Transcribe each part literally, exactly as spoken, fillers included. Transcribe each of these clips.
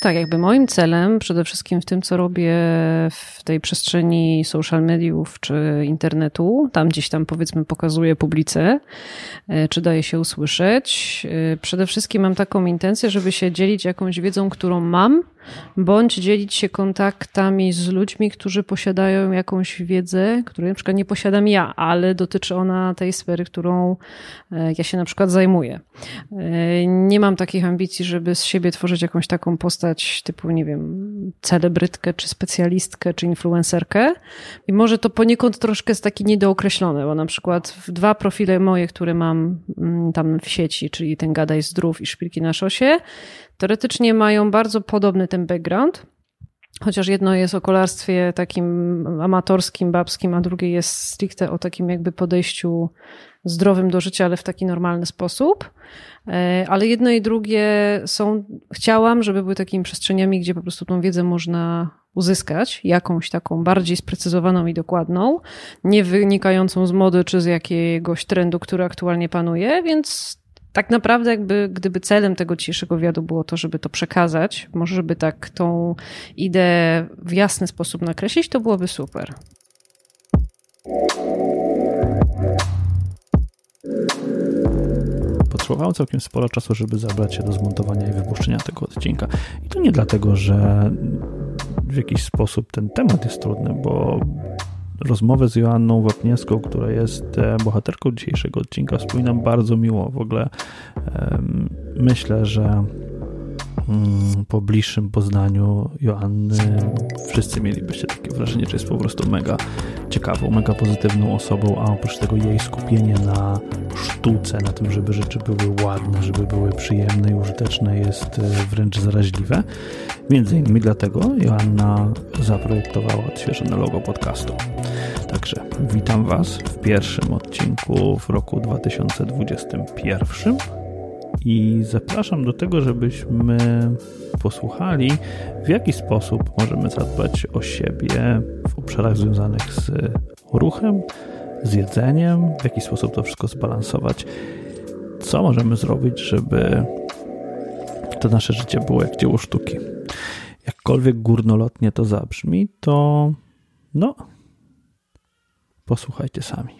tak, jakby moim celem przede wszystkim w tym, co robię w tej przestrzeni social mediów czy internetu, tam gdzieś tam powiedzmy pokazuję publice, czy daje się usłyszeć. Przede wszystkim mam taką intencję, żeby się dzielić jakąś wiedzą, którą mam, bądź dzielić się kontaktami z ludźmi, którzy posiadają jakąś wiedzę, której na przykład nie posiadam ja, ale dotyczy ona tej sfery, którą ja się na przykład zajmuję. Nie mam takich ambicji, żeby z siebie tworzyć jakąś taką postać typu, nie wiem, celebrytkę, czy specjalistkę, czy influencerkę. I może to poniekąd troszkę jest taki niedookreślone, bo na przykład w dwa profile moje, które mam tam w sieci, czyli ten Gadaj Zdrów i Szpilki na szosie, teoretycznie mają bardzo podobny ten background, chociaż jedno jest o kolarstwie takim amatorskim, babskim, a drugie jest stricte o takim jakby podejściu zdrowym do życia, ale w taki normalny sposób. Ale jedno i drugie są, chciałam, żeby były takimi przestrzeniami, gdzie po prostu tą wiedzę można uzyskać, jakąś taką bardziej sprecyzowaną i dokładną, nie wynikającą z mody czy z jakiegoś trendu, który aktualnie panuje, więc tak naprawdę jakby, gdyby celem tego dzisiejszego wywiadu było to, żeby to przekazać, może żeby tak tą ideę w jasny sposób nakreślić, to byłoby super. Potrzebowałem całkiem sporo czasu, żeby zabrać się do zmontowania i wypuszczenia tego odcinka. I to nie dlatego, że w jakiś sposób ten temat jest trudny, bo rozmowę z Joanną Wapniewską, która jest bohaterką dzisiejszego odcinka, wspominam bardzo miło. W ogóle um, myślę, że um, po bliższym poznaniu Joanny wszyscy mielibyście takie wrażenie, że jest po prostu mega ciekawą, mega pozytywną osobą, a oprócz tego jej skupienie na sztuce, na tym, żeby rzeczy były ładne, żeby były przyjemne i użyteczne, jest wręcz zaraźliwe. Między innymi dlatego Joanna zaprojektowała odświeżone logo podcastu. Także witam Was w pierwszym odcinku w roku dwa tysiące dwudziestym pierwszym i zapraszam do tego, żebyśmy posłuchali, w jaki sposób możemy zadbać o siebie w obszarach związanych z ruchem, z jedzeniem, w jaki sposób to wszystko zbalansować, co możemy zrobić, żeby to nasze życie było jak dzieło sztuki. Jakkolwiek górnolotnie to zabrzmi, to no, posłuchajcie sami.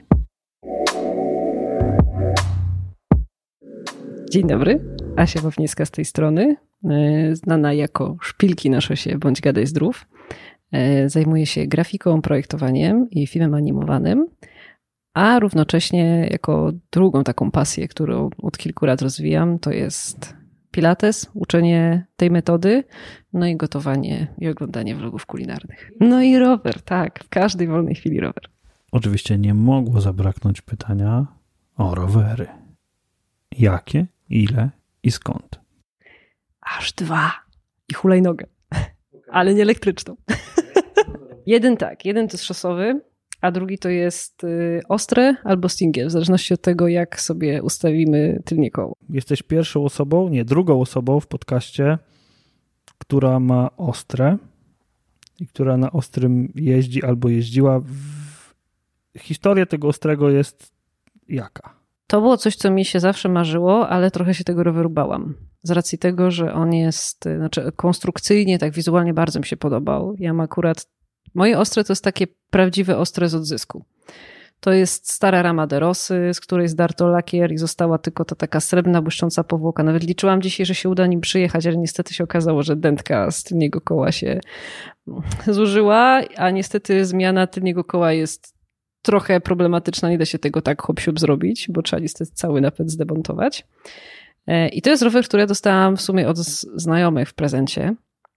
Dzień dobry, Asia Wapniewska z tej strony, znana jako Szpilki na szosie bądź Gadaj Zdrów. Zajmuję się grafiką, projektowaniem i filmem animowanym, a równocześnie jako drugą taką pasję, którą od kilku lat rozwijam, to jest pilates, uczenie tej metody, no i gotowanie i oglądanie vlogów kulinarnych. No i rower, tak, w każdej wolnej chwili rower. Oczywiście nie mogło zabraknąć pytania o rowery. Jakie, ile i skąd? Aż dwa. I hulajnogę, ale nie elektryczną. Jeden tak, jeden to jest szosowy, a drugi to jest ostry albo singiel, w zależności od tego, jak sobie ustawimy tylnie koło. Jesteś pierwszą osobą, nie, drugą osobą w podcaście, która ma ostre i która na ostrym jeździ albo jeździła. Historia tego ostrego jest jaka? To było coś, co mi się zawsze marzyło, ale trochę się tego roweru bałam. Z racji tego, że on jest, znaczy konstrukcyjnie, tak wizualnie bardzo mi się podobał. Ja mam akurat, moje ostre to jest takie prawdziwe ostre z odzysku. To jest stara rama de Rosy, z której zdarto lakier i została tylko ta taka srebrna, błyszcząca powłoka. Nawet liczyłam dzisiaj, że się uda nim przyjechać, ale niestety się okazało, że dętka z tylniego koła się zużyła, a niestety zmiana tylniego koła jest trochę problematyczna, nie da się tego tak hop-siup zrobić, bo trzeba niestety cały napęd zdemontować. I to jest rower, który ja dostałam w sumie od znajomych w prezencie.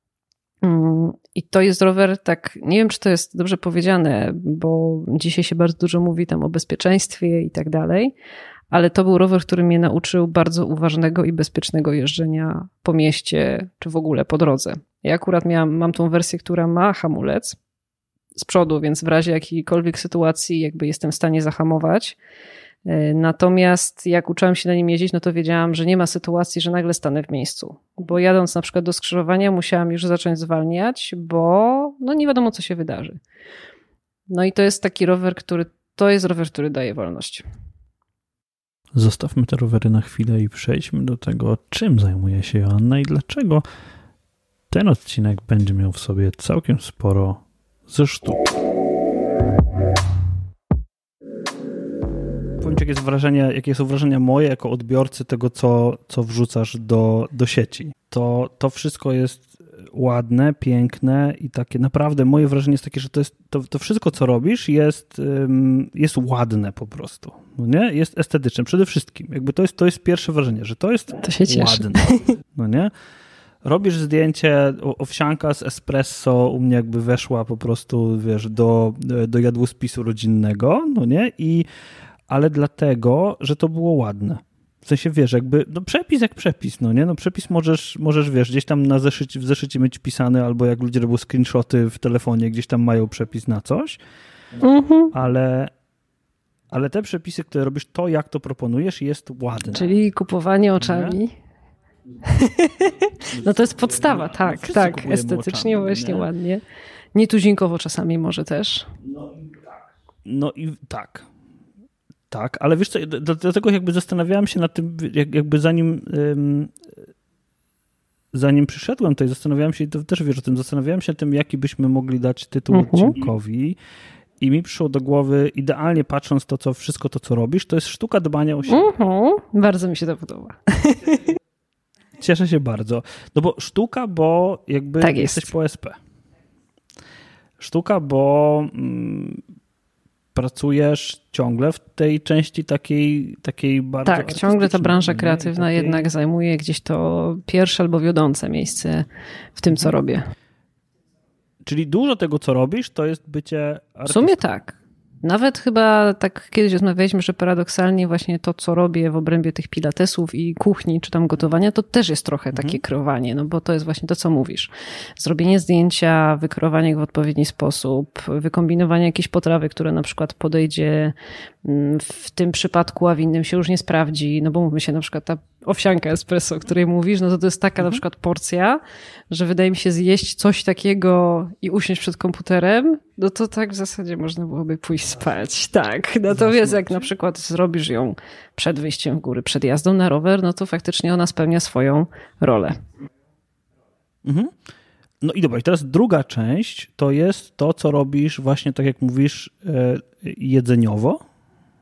I to jest rower, tak, nie wiem, czy to jest dobrze powiedziane, bo dzisiaj się bardzo dużo mówi tam o bezpieczeństwie i tak dalej, ale to był rower, który mnie nauczył bardzo uważnego i bezpiecznego jeżdżenia po mieście, czy w ogóle po drodze. Ja akurat miałam, mam tą wersję, która ma hamulec z przodu, więc w razie jakiejkolwiek sytuacji jakby jestem w stanie zahamować. Natomiast jak uczyłam się na nim jeździć, no to wiedziałam, że nie ma sytuacji, że nagle stanę w miejscu. Bo jadąc na przykład do skrzyżowania musiałam już zacząć zwalniać, bo no nie wiadomo, co się wydarzy. No i to jest taki rower, który, to jest rower, który daje wolność. Zostawmy te rowery na chwilę i przejdźmy do tego, czym zajmuje się Joanna i dlaczego Ten odcinek będzie miał w sobie całkiem sporo ze sztuki. Powiem ci, jakie, jest wrażenie, jakie są wrażenia moje jako odbiorcy tego, co, co wrzucasz do, do sieci. To, to wszystko jest ładne, piękne i takie naprawdę moje wrażenie jest takie, że to, jest, to, to wszystko, co robisz jest, um, jest ładne po prostu. No nie? Jest estetyczne przede wszystkim. Jakby to jest, to jest pierwsze wrażenie, że to jest to się cieszy. ładne. No nie? Robisz zdjęcie, owsianka z espresso u mnie jakby weszła po prostu, wiesz, do, do jadłospisu rodzinnego, no nie? I ale dlatego, że to było ładne. W sensie, wiesz, jakby, no przepis jak przepis, no nie? No przepis możesz, możesz wiesz, gdzieś tam na zeszycie, w zeszycie mieć pisany, albo jak ludzie robią screenshoty w telefonie, gdzieś tam mają przepis na coś, mhm. ale, ale te przepisy, które robisz, to jak to proponujesz, jest ładne. Czyli kupowanie oczami. Nie? No to jest podstawa, tak, no tak, estetycznie oczami, właśnie nie? Ładnie. Nietuzinkowo czasami może też. No i tak. No i tak. Tak, ale wiesz co, dlatego jakby zastanawiałem się nad tym, jakby zanim zanim przyszedłem tutaj, zastanawiałem się, i to też wiesz o tym, zastanawiałem się tym, jaki byśmy mogli dać tytuł uh-huh. odcinkowi i mi przyszło do głowy, idealnie patrząc to, co wszystko to, co robisz, to jest sztuka dbania o siebie. Uh-huh. Bardzo mi się to podoba. Cieszę się bardzo. No bo sztuka, bo jakby tak jesteś jest. po S P. Sztuka, bo mm, pracujesz ciągle w tej części takiej, takiej bardzo tak, ciągle ta branża kreatywna takiej... jednak zajmuje gdzieś to pierwsze albo wiodące miejsce w tym, co robię. Czyli dużo tego, co robisz, to jest bycie artystą. W sumie tak. Nawet chyba tak kiedyś rozmawialiśmy, że paradoksalnie właśnie to, co robię w obrębie tych pilatesów i kuchni, czy tam gotowania, to też jest trochę takie mhm. kreowanie, no bo to jest właśnie to, co mówisz. Zrobienie zdjęcia, wykreowanie go w odpowiedni sposób, wykombinowanie jakiejś potrawy, które na przykład podejdzie w tym przypadku, a w innym się już nie sprawdzi, no bo mówmy się, na przykład ta owsianka espresso, o której mówisz, no to to jest taka mhm. na przykład porcja, że wydaje mi się zjeść coś takiego i usiąść przed komputerem, no to tak w zasadzie można byłoby pójść spać. Tak, natomiast jak na przykład zrobisz ją przed wyjściem w góry, przed jazdą na rower, no to faktycznie ona spełnia swoją rolę. Mhm. No i dobra, i teraz druga część to jest to, co robisz właśnie tak jak mówisz jedzeniowo.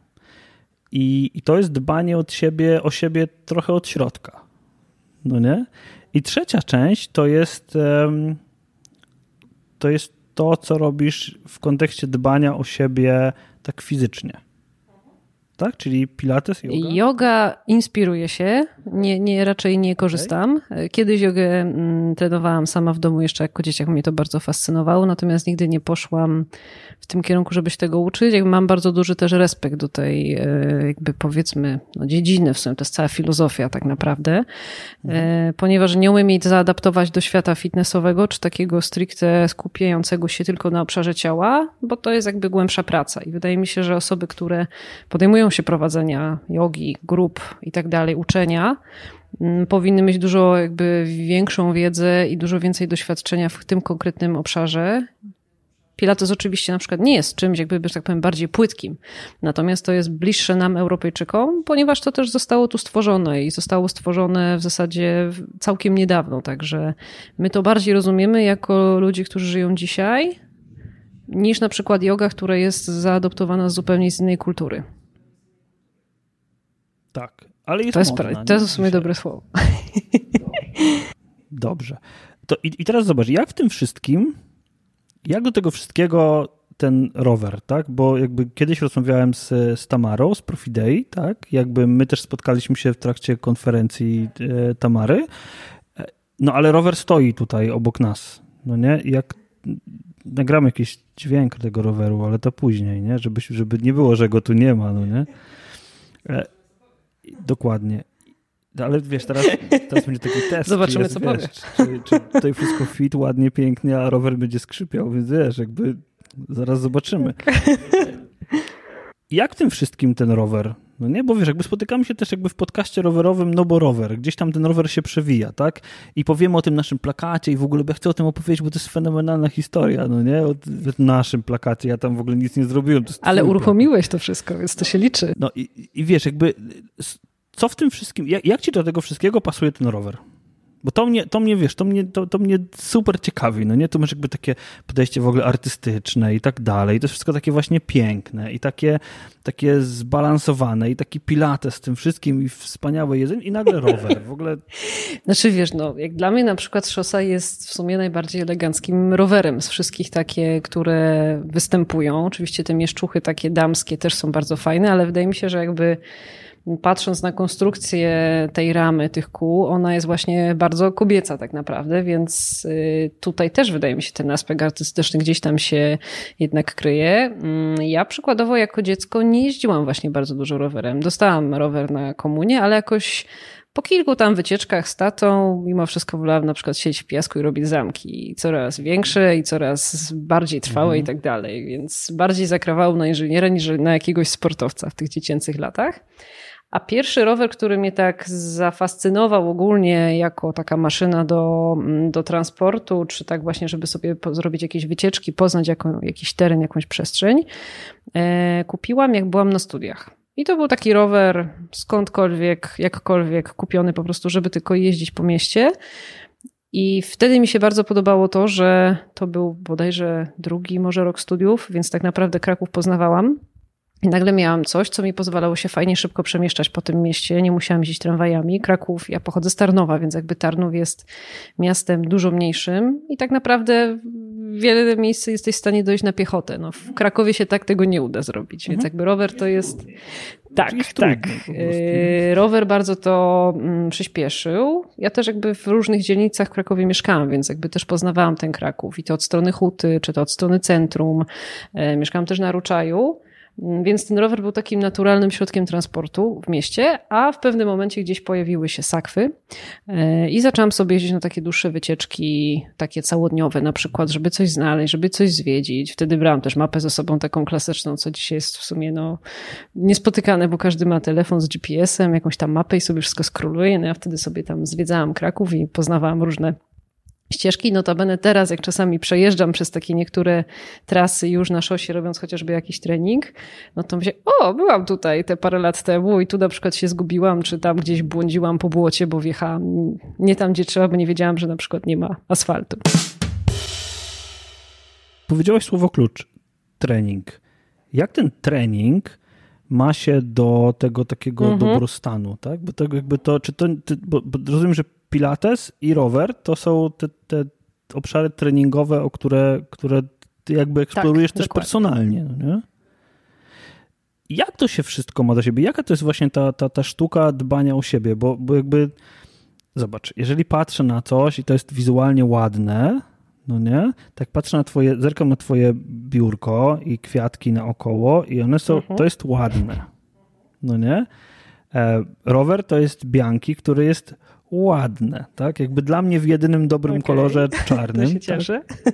I, I to jest dbanie od siebie, o siebie trochę od środka. No nie? I trzecia część to jest, um, to jest to, co robisz w kontekście dbania o siebie tak fizycznie. Tak? Czyli pilates, yoga? Yoga inspiruje się, nie, nie, raczej nie korzystam. Kiedyś jogę mm, trenowałam sama w domu jeszcze jako dzieciak, mnie to bardzo fascynowało, natomiast nigdy nie poszłam w tym kierunku, żeby się tego uczyć. Jakby mam bardzo duży też respekt do tej jakby powiedzmy no, dziedziny, w sumie to jest cała filozofia tak naprawdę, mhm. ponieważ nie umiem jej zaadaptować do świata fitnessowego, czy takiego stricte skupiającego się tylko na obszarze ciała, bo to jest jakby głębsza praca i wydaje mi się, że osoby, które podejmują się prowadzenia jogi, grup i tak dalej, uczenia, powinny mieć dużo jakby większą wiedzę i dużo więcej doświadczenia w tym konkretnym obszarze. Pilates oczywiście na przykład nie jest czymś jakby, że tak powiem, bardziej płytkim. Natomiast to jest bliższe nam, Europejczykom, ponieważ to też zostało tu stworzone i zostało stworzone w zasadzie całkiem niedawno. Także my to bardziej rozumiemy jako ludzie, którzy żyją dzisiaj, niż na przykład joga, która jest zaadoptowana zupełnie z innej kultury. Tak, ale jest to jest, modna, to jest w sumie dobre słowo. Dobrze. To i, I teraz zobacz, jak w tym wszystkim, jak do tego wszystkiego ten rower, tak? Bo jakby kiedyś rozmawiałem z, z Tamarą, z Profidei, tak? Jakby my też spotkaliśmy się w trakcie konferencji e, Tamary, no ale rower stoi tutaj obok nas, no nie? Jak nagramy jakiś dźwięk tego roweru, ale to później, nie? Żeby, żeby nie było, że go tu nie ma, no nie? E, Dokładnie. Ale wiesz, teraz, teraz będzie taki test. Zobaczymy, jest, co wiesz, powie. Czy, czy tutaj wszystko fit, ładnie, pięknie, a rower będzie skrzypiał, więc wiesz, jakby zaraz zobaczymy. Jak w tym wszystkim ten rower? No nie, bo wiesz, jakby spotykamy się też jakby w podcaście rowerowym, no bo rower, gdzieś tam ten rower się przewija, tak? I powiemy o tym naszym plakacie i w ogóle, bo ja chcę o tym opowiedzieć, bo to jest fenomenalna historia, no nie? O naszym plakacie, ja tam w ogóle nic nie zrobiłem. To ale uruchomiłeś to wszystko, więc to się liczy. No i, i wiesz, jakby co w tym wszystkim, jak, jak ci do tego wszystkiego pasuje ten rower? Bo to mnie, to mnie wiesz, to mnie, to, to mnie super ciekawi, no nie? To masz jakby takie podejście w ogóle artystyczne i tak dalej. I to jest wszystko takie właśnie piękne i takie, takie zbalansowane i taki pilates z tym wszystkim i wspaniałe jedzenie i nagle rower. W ogóle... Znaczy wiesz, no jak dla mnie na przykład szosa jest w sumie najbardziej eleganckim rowerem z wszystkich takie, które występują. Oczywiście te mieszczuchy takie damskie też są bardzo fajne, ale wydaje mi się, że jakby patrząc na konstrukcję tej ramy, tych kół, ona jest właśnie bardzo kobieca tak naprawdę, więc tutaj też wydaje mi się ten aspekt artystyczny gdzieś tam się jednak kryje. Ja przykładowo jako dziecko nie jeździłam właśnie bardzo dużo rowerem. Dostałam rower na komunię, ale jakoś po kilku tam wycieczkach z tatą mimo wszystko wolałam na przykład siedzieć w piasku i robić zamki. I coraz większe i coraz bardziej trwałe mhm. i tak dalej, więc bardziej zakrawało na inżyniera niż na jakiegoś sportowca w tych dziecięcych latach. A pierwszy rower, który mnie tak zafascynował ogólnie jako taka maszyna do, do transportu, czy tak właśnie, żeby sobie zrobić jakieś wycieczki, poznać jaką, jakiś teren, jakąś przestrzeń, e, kupiłam jak byłam na studiach. I to był taki rower skądkolwiek, jakkolwiek kupiony po prostu, żeby tylko jeździć po mieście. I wtedy mi się bardzo podobało to, że to był bodajże drugi może rok studiów, więc tak naprawdę Kraków poznawałam. I nagle miałam coś, co mi pozwalało się fajnie szybko przemieszczać po tym mieście. Nie musiałam jeździć tramwajami. Kraków, ja pochodzę z Tarnowa, więc jakby Tarnów jest miastem dużo mniejszym i tak naprawdę wiele miejsc jesteś w stanie dojść na piechotę. No, w Krakowie się tak tego nie uda zrobić, mhm. więc jakby rower to jest... Tak, jest tak. Yy, rower bardzo to mm, przyspieszył. Ja też jakby w różnych dzielnicach w Krakowie mieszkałam, więc jakby też poznawałam ten Kraków i to od strony Huty, czy to od strony centrum. Yy, mieszkałam też na Ruczaju. Więc ten rower był takim naturalnym środkiem transportu w mieście, a w pewnym momencie gdzieś pojawiły się sakwy i zaczęłam sobie jeździć na takie dłuższe wycieczki, takie całodniowe na przykład, żeby coś znaleźć, żeby coś zwiedzić. Wtedy brałam też mapę ze sobą taką klasyczną, co dzisiaj jest w sumie no, niespotykane, bo każdy ma telefon z G P S-em, jakąś tam mapę i sobie wszystko skroluje. No ja wtedy sobie tam zwiedzałam Kraków i poznawałam różne ścieżki. Notabene teraz, jak czasami przejeżdżam przez takie niektóre trasy już na szosie, robiąc chociażby jakiś trening, no to myślę, o, byłam tutaj te parę lat temu i tu na przykład się zgubiłam, czy tam gdzieś błądziłam po błocie, bo wjechałam nie tam, gdzie trzeba, bo nie wiedziałam, że na przykład nie ma asfaltu. Powiedziałaś słowo klucz, trening. Jak ten trening ma się do tego takiego mhm. dobrostanu, tak? Bo tego jakby to, czy to, ty, bo, bo rozumiem, że Pilates i rower to są te, te obszary treningowe, o które, które ty jakby eksplorujesz tak, też dokładnie. Personalnie. No nie? Jak to się wszystko ma do siebie? Jaka to jest właśnie ta, ta, ta sztuka dbania o siebie? Bo, bo jakby zobacz, jeżeli patrzę na coś i to jest wizualnie ładne, no nie? Tak patrzę na twoje, zerkam na twoje biurko i kwiatki naokoło i one są, mhm. to jest ładne. No nie? E, rower to jest Bianki, który jest ładne, tak? Jakby dla mnie w jedynym dobrym okay. kolorze czarnym. To się cieszę. Tak?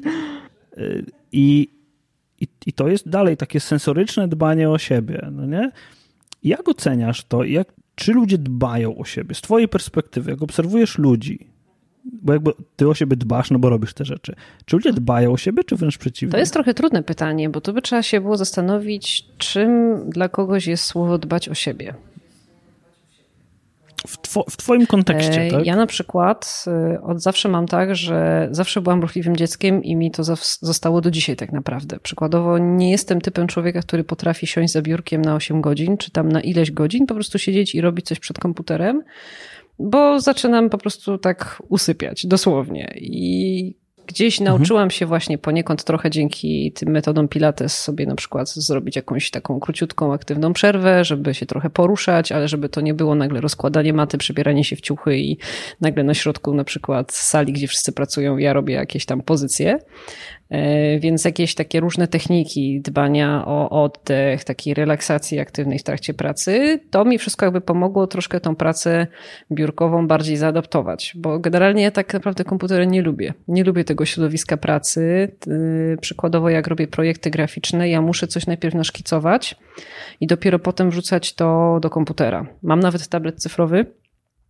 I, i, I to jest dalej takie sensoryczne dbanie o siebie, no nie? Jak oceniasz to? Jak, czy ludzie dbają o siebie? Z twojej perspektywy, jak obserwujesz ludzi, bo jakby ty o siebie dbasz, no bo robisz te rzeczy. Czy ludzie dbają o siebie, czy wręcz przeciwnie? To jest trochę trudne pytanie, bo tu by trzeba się było zastanowić, czym dla kogoś jest słowo dbać o siebie. W, two, w twoim kontekście, tak? Ja na przykład od zawsze mam tak, że zawsze byłam ruchliwym dzieckiem i mi to zostało do dzisiaj tak naprawdę. Przykładowo nie jestem typem człowieka, który potrafi siąść za biurkiem na osiem godzin, czy tam na ileś godzin, po prostu siedzieć i robić coś przed komputerem, bo zaczynam po prostu tak usypiać, dosłownie. I gdzieś nauczyłam mhm. się właśnie poniekąd trochę dzięki tym metodom Pilates sobie na przykład zrobić jakąś taką króciutką, aktywną przerwę, żeby się trochę poruszać, ale żeby to nie było nagle rozkładanie maty, przebieranie się w ciuchy i nagle na środku na przykład sali, gdzie wszyscy pracują, ja robię jakieś tam pozycje. Więc jakieś takie różne techniki dbania o oddech, takiej relaksacji aktywnej w trakcie pracy, to mi wszystko jakby pomogło troszkę tą pracę biurkową bardziej zaadaptować, bo generalnie ja tak naprawdę komputera nie lubię. Nie lubię tego środowiska pracy. Przykładowo jak robię projekty graficzne, ja muszę coś najpierw naszkicować i dopiero potem wrzucać to do komputera. Mam nawet tablet cyfrowy,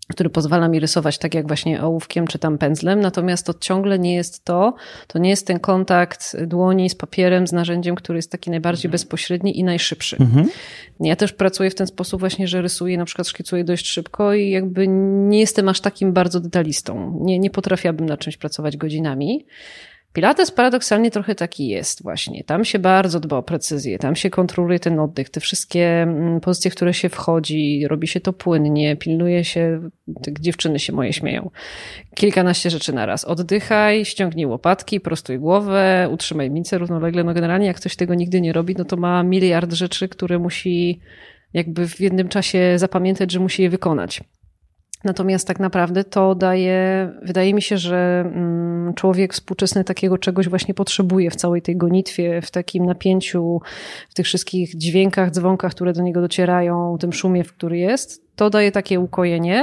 który pozwala mi rysować tak jak właśnie ołówkiem czy tam pędzlem, natomiast to ciągle nie jest to, to nie jest ten kontakt dłoni z papierem, z narzędziem, który jest taki najbardziej mhm. bezpośredni i najszybszy. Mhm. Ja też pracuję w ten sposób właśnie, że rysuję, na przykład szkicuję dość szybko i jakby nie jestem aż takim bardzo detalistą. Nie, nie potrafiłabym na czymś pracować godzinami. Pilates paradoksalnie trochę taki jest właśnie. Tam się bardzo dba o precyzję, tam się kontroluje ten oddech, te wszystkie pozycje, w które się wchodzi, robi się to płynnie, pilnuje się, te dziewczyny się moje śmieją, kilkanaście rzeczy na raz. Oddychaj, ściągnij łopatki, prostuj głowę, utrzymaj micę równolegle. No generalnie jak ktoś tego nigdy nie robi, no to ma miliard rzeczy, które musi jakby w jednym czasie zapamiętać, że musi je wykonać. Natomiast tak naprawdę to daje, wydaje mi się, że człowiek współczesny takiego czegoś właśnie potrzebuje w całej tej gonitwie, w takim napięciu, w tych wszystkich dźwiękach, dzwonkach, które do niego docierają, tym szumie, w który jest. To daje takie ukojenie.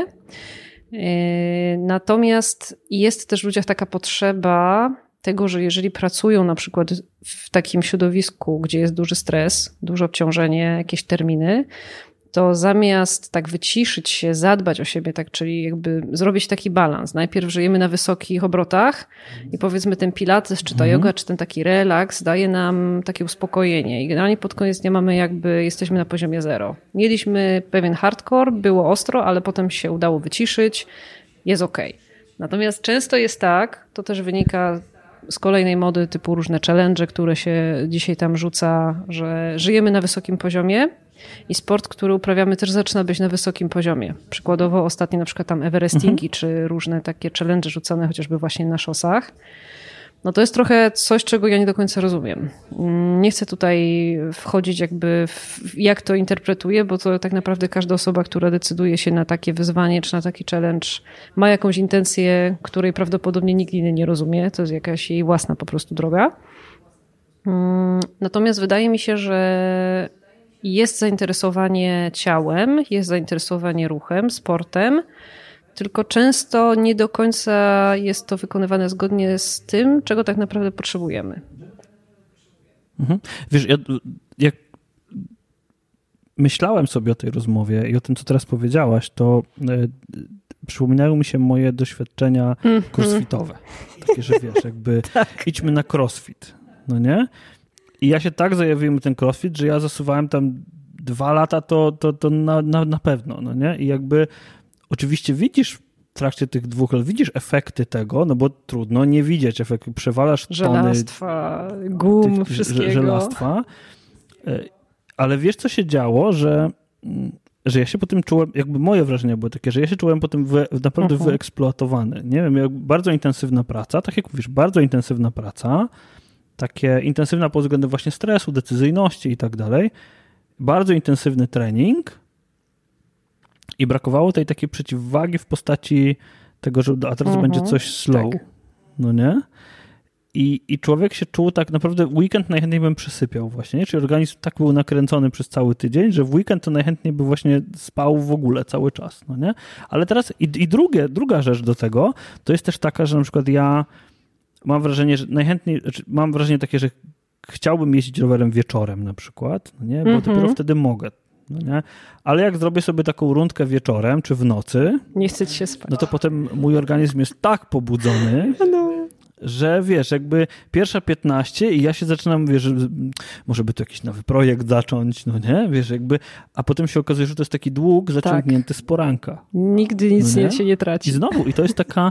Natomiast jest też w ludziach taka potrzeba tego, że jeżeli pracują na przykład w takim środowisku, gdzie jest duży stres, duże obciążenie, jakieś terminy, to zamiast tak wyciszyć się, zadbać o siebie, tak, czyli jakby zrobić taki balans. Najpierw żyjemy na wysokich obrotach i powiedzmy ten pilates, czy ta mhm. yoga, czy ten taki relaks daje nam takie uspokojenie i generalnie pod koniec dnia mamy jakby, jesteśmy na poziomie zero. Mieliśmy pewien hardcore, było ostro, ale potem się udało wyciszyć, jest okej. Okay. Natomiast często jest tak, to też wynika z kolejnej mody typu różne challenge, które się dzisiaj tam rzuca, że żyjemy na wysokim poziomie i sport, który uprawiamy, też zaczyna być na wysokim poziomie. Przykładowo ostatnie na przykład tam Everestingi, mhm. czy różne takie challenge rzucane chociażby właśnie na szosach. No to jest trochę coś, czego ja nie do końca rozumiem. Nie chcę tutaj wchodzić jakby w jak to interpretuję, bo to tak naprawdę każda osoba, która decyduje się na takie wyzwanie czy na taki challenge, ma jakąś intencję, której prawdopodobnie nikt inny nie rozumie. To jest jakaś jej własna po prostu droga. Natomiast wydaje mi się, że jest zainteresowanie ciałem, jest zainteresowanie ruchem, sportem, tylko często nie do końca jest to wykonywane zgodnie z tym, czego tak naprawdę potrzebujemy. Mhm. Wiesz, ja, jak myślałem sobie o tej rozmowie i o tym, co teraz powiedziałaś, to y, przypominają mi się moje doświadczenia mm-hmm. crossfitowe. Takie, że wiesz, jakby tak. idźmy na crossfit, no nie? I ja się tak zajawiłem ten crossfit, że ja zasuwałem tam dwa lata, to, to, to na, na, na pewno, no nie? I jakby oczywiście widzisz w trakcie tych dwóch lat, widzisz efekty tego, no bo trudno nie widzieć efektu. Przewalasz żelastwa, tony gum, tych, wszystkiego. Żelastwa. Ale wiesz, co się działo, że, że ja się po tym czułem, jakby moje wrażenie było takie, że ja się czułem po tym wy, naprawdę uh-huh. wyeksploatowany. Nie wiem, bardzo intensywna praca, tak jak mówisz, bardzo intensywna praca, takie intensywna pod względem właśnie stresu, decyzyjności i tak dalej. Bardzo intensywny trening i brakowało tej takiej przeciwwagi w postaci tego, że a teraz uh-huh. będzie coś slow, tak. no nie? I, I człowiek się czuł tak naprawdę, weekend najchętniej bym przysypiał właśnie, nie? Czyli organizm tak był nakręcony przez cały tydzień, że w weekend to najchętniej by właśnie spał w ogóle cały czas, no nie? Ale teraz i, i drugie, druga rzecz do tego, to jest też taka, że na przykład ja mam wrażenie, że najchętniej, znaczy mam wrażenie takie, że chciałbym jeździć rowerem wieczorem na przykład, no nie? Bo mm-hmm. dopiero wtedy mogę. No nie? Ale jak zrobię sobie taką rundkę wieczorem czy w nocy, nie chce ci się spać. No to potem mój organizm jest tak pobudzony, no. że wiesz, jakby pierwsza piętnaście i ja się zaczynam, wiesz, może by to jakiś nowy projekt zacząć, no nie? Wiesz, jakby, a potem się okazuje, że to jest taki dług zaciągnięty tak. z poranka. Nigdy nic no nie? się nie traci. I znowu, i to jest taka...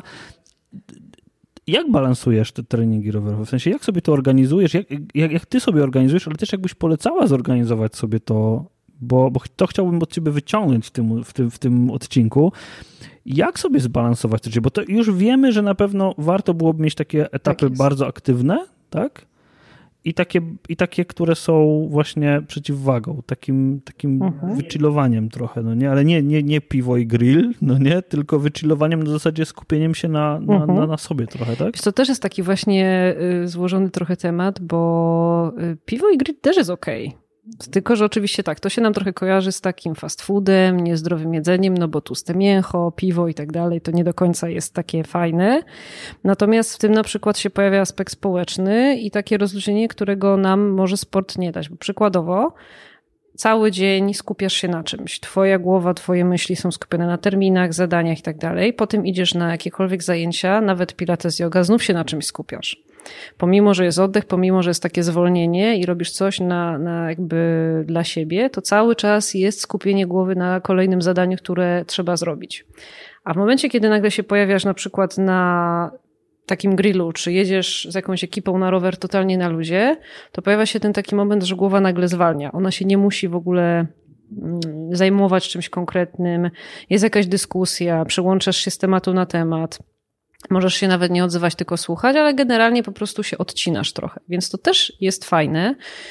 Jak balansujesz te treningi rowerowe? W sensie, jak sobie to organizujesz? Jak, jak, jak ty sobie organizujesz, ale też jakbyś polecała zorganizować sobie to, bo, bo to chciałbym od ciebie wyciągnąć w tym, w tym, w tym odcinku. Jak sobie zbalansować to? Bo to już wiemy, że na pewno warto byłoby mieć takie etapy tak bardzo aktywne, tak? I takie, I takie, które są właśnie przeciwwagą, takim, takim uh-huh. wychillowaniem trochę, no nie? Ale nie, nie, nie piwo i grill, no nie? Tylko wychillowaniem na zasadzie skupieniem się na, na, uh-huh. na, na sobie trochę, tak? To też jest taki właśnie y, złożony trochę temat, bo y, piwo i grill też jest okej. Okay. Tylko, że oczywiście tak, to się nam trochę kojarzy z takim fast foodem, niezdrowym jedzeniem, no bo tłuste mięcho, piwo i tak dalej, to nie do końca jest takie fajne. Natomiast w tym na przykład się pojawia aspekt społeczny i takie rozluźnienie, którego nam może sport nie dać. Bo przykładowo cały dzień skupiasz się na czymś. Twoja głowa, twoje myśli są skupione na terminach, zadaniach i tak dalej. Potem idziesz na jakiekolwiek zajęcia, nawet pilates, yoga, znów się na czymś skupiasz. Pomimo, że jest oddech, pomimo, że jest takie zwolnienie i robisz coś na, na jakby dla siebie, to cały czas jest skupienie głowy na kolejnym zadaniu, które trzeba zrobić. A w momencie, kiedy nagle się pojawiasz na przykład na takim grillu, czy jedziesz z jakąś ekipą na rower totalnie na luzie, to pojawia się ten taki moment, że głowa nagle zwalnia. Ona się nie musi w ogóle zajmować czymś konkretnym. Jest jakaś dyskusja, przełączasz się z tematu na temat. Możesz się nawet nie odzywać, tylko słuchać, ale generalnie po prostu się odcinasz trochę. Więc to też jest fajne.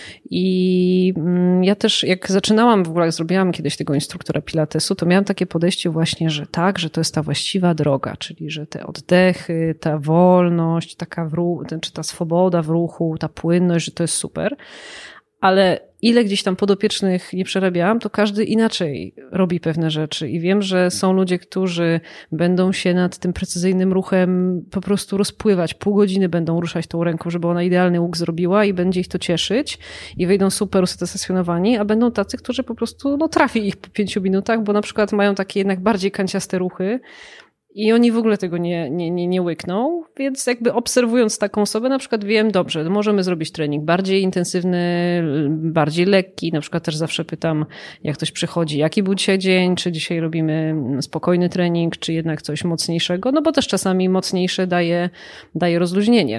I ja też, jak zaczynałam, w ogóle jak zrobiłam kiedyś tego instruktora pilatesu, to miałam takie podejście właśnie, że tak, że to jest ta właściwa droga, czyli że te oddechy, ta wolność, taka w ruchu, czy ta swoboda w ruchu, ta płynność, że to jest super. Ale ile gdzieś tam podopiecznych nie przerabiałam, to każdy inaczej robi pewne rzeczy i wiem, że są ludzie, którzy będą się nad tym precyzyjnym ruchem po prostu rozpływać. Pół godziny będą ruszać tą ręką, żeby ona idealny łuk zrobiła i będzie ich to cieszyć i wyjdą super usatysfakcjonowani, a będą tacy, którzy po prostu no, trafi ich po pięciu minutach, bo na przykład mają takie jednak bardziej kanciaste ruchy, i oni w ogóle tego nie, nie, nie, nie łykną, więc jakby obserwując taką osobę, na przykład wiem, dobrze, możemy zrobić trening bardziej intensywny, bardziej lekki, na przykład też zawsze pytam, jak ktoś przychodzi, jaki był dzisiaj dzień, czy dzisiaj robimy spokojny trening, czy jednak coś mocniejszego, no bo też czasami mocniejsze daje, daje rozluźnienie.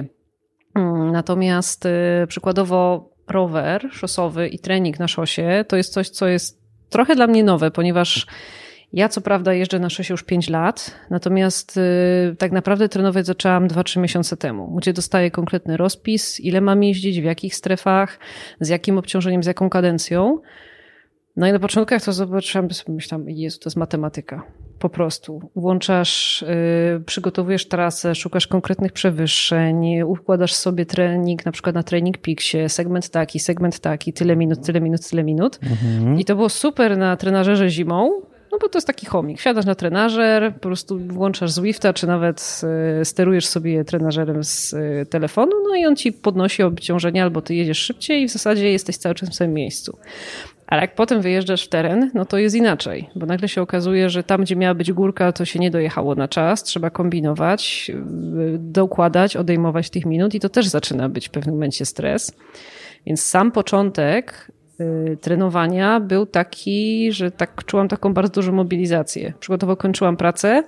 Natomiast przykładowo rower szosowy i trening na szosie to jest coś, co jest trochę dla mnie nowe, ponieważ ja co prawda jeżdżę na szosie już pięć lat, natomiast y, tak naprawdę trenować zaczęłam dwa trzy miesiące temu, gdzie dostaję konkretny rozpis, ile mam jeździć, w jakich strefach, z jakim obciążeniem, z jaką kadencją. No i na początku jak to zobaczyłam, myślałam, Jezu, to jest matematyka. Po prostu. Włączasz, yy, przygotowujesz trasę, szukasz konkretnych przewyższeń, układasz sobie trening, na przykład na Training Peaksie, segment taki, segment taki, tyle minut, tyle minut, tyle minut. Mhm. I to było super na trenażerze zimą, no bo to jest taki chomik. Wsiadasz na trenażer, po prostu włączasz Zwifta, czy nawet y, sterujesz sobie trenażerem z y, telefonu, no i on ci podnosi obciążenie, albo ty jedziesz szybciej i w zasadzie jesteś cały czas w samym miejscu. Ale jak potem wyjeżdżasz w teren, no to jest inaczej, bo nagle się okazuje, że tam, gdzie miała być górka, to się nie dojechało na czas, trzeba kombinować, dokładać, odejmować tych minut i to też zaczyna być w pewnym momencie stres. Więc sam początek y, trenowania był taki, że tak czułam taką bardzo dużą mobilizację. Przykładowo kończyłam pracę,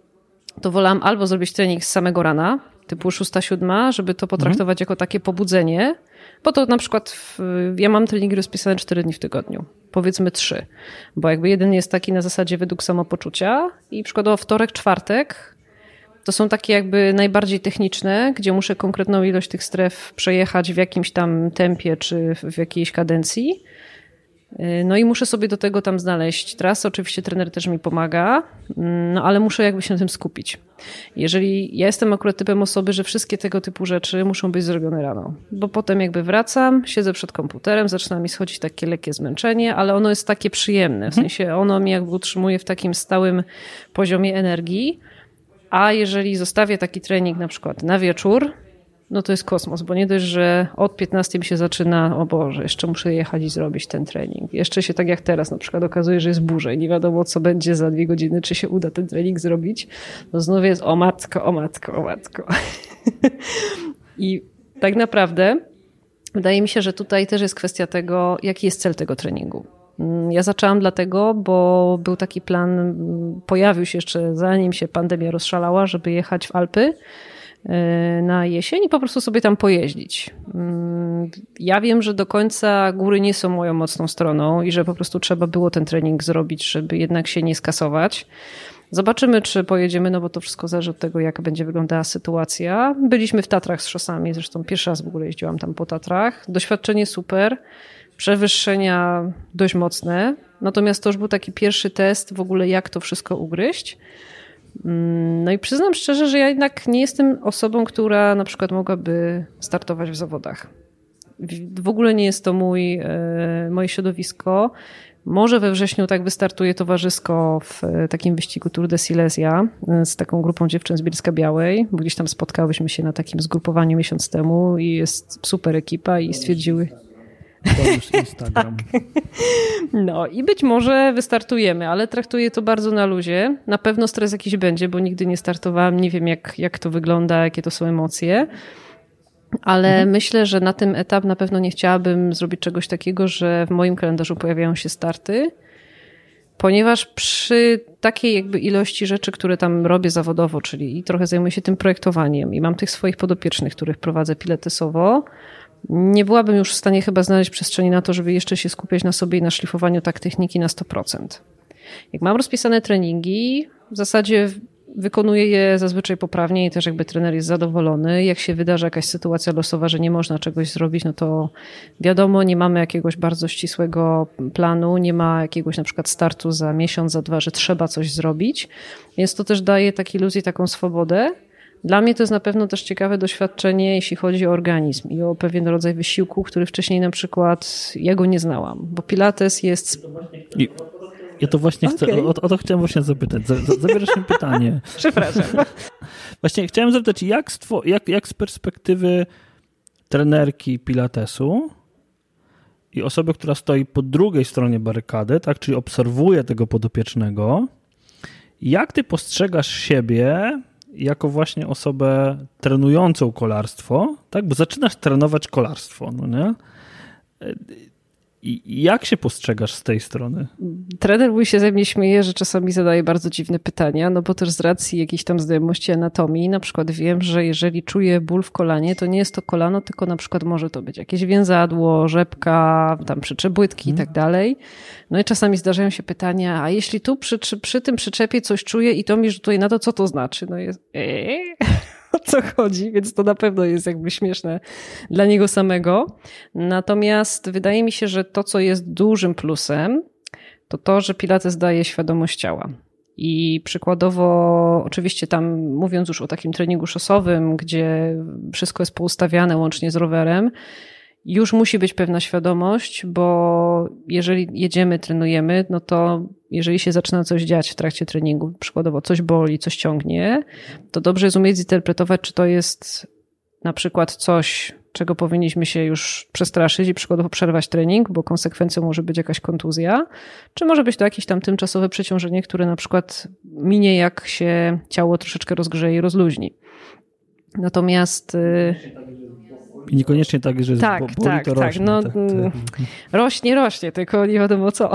to wolałam albo zrobić trening z samego rana, typu szósta, siódma, żeby to potraktować mhm. jako takie pobudzenie, bo to na przykład w, ja mam treningi rozpisane cztery dni w tygodniu, powiedzmy trzy, bo jakby jeden jest taki na zasadzie według samopoczucia i przykładowo wtorek, czwartek to są takie jakby najbardziej techniczne, gdzie muszę konkretną ilość tych stref przejechać w jakimś tam tempie czy w jakiejś kadencji. No i muszę sobie do tego tam znaleźć trasę. Oczywiście trener też mi pomaga, no ale muszę jakby się na tym skupić. Jeżeli ja jestem akurat typem osoby, że wszystkie tego typu rzeczy muszą być zrobione rano, bo potem jakby wracam, siedzę przed komputerem, zaczyna mi schodzić takie lekkie zmęczenie, ale ono jest takie przyjemne, w sensie ono mnie jakby utrzymuje w takim stałym poziomie energii, a jeżeli zostawię taki trening na przykład na wieczór, no to jest kosmos, bo nie dość, że od piętnastej mi się zaczyna, o Boże, jeszcze muszę jechać i zrobić ten trening. Jeszcze się tak jak teraz na przykład okazuje, że jest burza i nie wiadomo, co będzie za dwie godziny, czy się uda ten trening zrobić. No znów jest o matko, o matko, o matko. I tak naprawdę wydaje mi się, że tutaj też jest kwestia tego, jaki jest cel tego treningu. Ja zaczęłam dlatego, bo był taki plan, pojawił się jeszcze zanim się pandemia rozszalała, żeby jechać w Alpy na jesień i po prostu sobie tam pojeździć. Ja wiem, że do końca góry nie są moją mocną stroną i że po prostu trzeba było ten trening zrobić, żeby jednak się nie skasować. Zobaczymy, czy pojedziemy, no bo to wszystko zależy od tego, jak będzie wyglądała sytuacja. Byliśmy w Tatrach z szosami, zresztą pierwszy raz w ogóle jeździłam tam po Tatrach. Doświadczenie super, przewyższenia dość mocne, natomiast to już był taki pierwszy test w ogóle, jak to wszystko ugryźć. No i przyznam szczerze, że ja jednak nie jestem osobą, która na przykład mogłaby startować w zawodach. W ogóle nie jest to mój, moje środowisko. Może we wrześniu tak wystartuję towarzysko w takim wyścigu Tour de Silesia z taką grupą dziewczyn z Bielska-Białej, bo gdzieś tam spotkałyśmy się na takim zgrupowaniu miesiąc temu i jest super ekipa i stwierdziły... To już Instagram. Tak. No i być może wystartujemy, ale traktuję to bardzo na luzie. Na pewno stres jakiś będzie, bo nigdy nie startowałam, nie wiem jak, jak to wygląda, jakie to są emocje. Ale mhm. myślę, że na tym etap na pewno nie chciałabym zrobić czegoś takiego, że w moim kalendarzu pojawiają się starty, ponieważ przy takiej jakby ilości rzeczy, które tam robię zawodowo, czyli i trochę zajmuję się tym projektowaniem i mam tych swoich podopiecznych, których prowadzę pilatesowo, nie byłabym już w stanie chyba znaleźć przestrzeni na to, żeby jeszcze się skupiać na sobie i na szlifowaniu tak techniki na sto procent. Jak mam rozpisane treningi, w zasadzie wykonuję je zazwyczaj poprawnie i też jakby trener jest zadowolony. Jak się wydarzy jakaś sytuacja losowa, że nie można czegoś zrobić, no to wiadomo, nie mamy jakiegoś bardzo ścisłego planu, nie ma jakiegoś na przykład startu za miesiąc, za dwa, że trzeba coś zrobić. Więc to też daje taką iluzję, taką swobodę. Dla mnie to jest na pewno też ciekawe doświadczenie, jeśli chodzi o organizm i o pewien rodzaj wysiłku, który wcześniej na przykład ja go nie znałam, bo pilates jest... I... Ja to właśnie chcę, okay. o, o to chciałem właśnie zapytać. Zabierasz mi pytanie. Przepraszam. Właśnie chciałem zapytać, jak z, two, jak, jak z perspektywy trenerki pilatesu i osoby, która stoi po drugiej stronie barykady, tak, czyli obserwuje tego podopiecznego, jak ty postrzegasz siebie jako właśnie osobę trenującą kolarstwo, tak, bo zaczynasz trenować kolarstwo, no nie? I jak się postrzegasz z tej strony? Trener mój się ze mnie śmieje, że czasami zadaje bardzo dziwne pytania, no bo też z racji jakiejś tam znajomości anatomii, na przykład wiem, że jeżeli czuję ból w kolanie, to nie jest to kolano, tylko na przykład może to być jakieś więzadło, rzepka, tam przyczepłytki hmm. i tak dalej. No i czasami zdarzają się pytania, a jeśli tu przy, przy tym przyczepie coś czuję i to mi rzutuje na to, co to znaczy? No jest... Eee? O co chodzi, więc to na pewno jest jakby śmieszne dla niego samego. Natomiast wydaje mi się, że to, co jest dużym plusem, to to, że Pilates daje świadomość ciała. I przykładowo, oczywiście tam mówiąc już o takim treningu szosowym, gdzie wszystko jest poustawiane łącznie z rowerem, już musi być pewna świadomość, bo jeżeli jedziemy, trenujemy, no to jeżeli się zaczyna coś dziać w trakcie treningu, przykładowo coś boli, coś ciągnie, to dobrze jest umieć zinterpretować, czy to jest na przykład coś, czego powinniśmy się już przestraszyć i przykładowo przerwać trening, bo konsekwencją może być jakaś kontuzja, czy może być to jakieś tam tymczasowe przeciążenie, które na przykład minie, jak się ciało troszeczkę rozgrzeje i rozluźni. Natomiast... I niekoniecznie tak, że tak, boli tak, to rośnie. Tak, no, tak, tak. Rośnie, rośnie, tylko nie wiadomo co.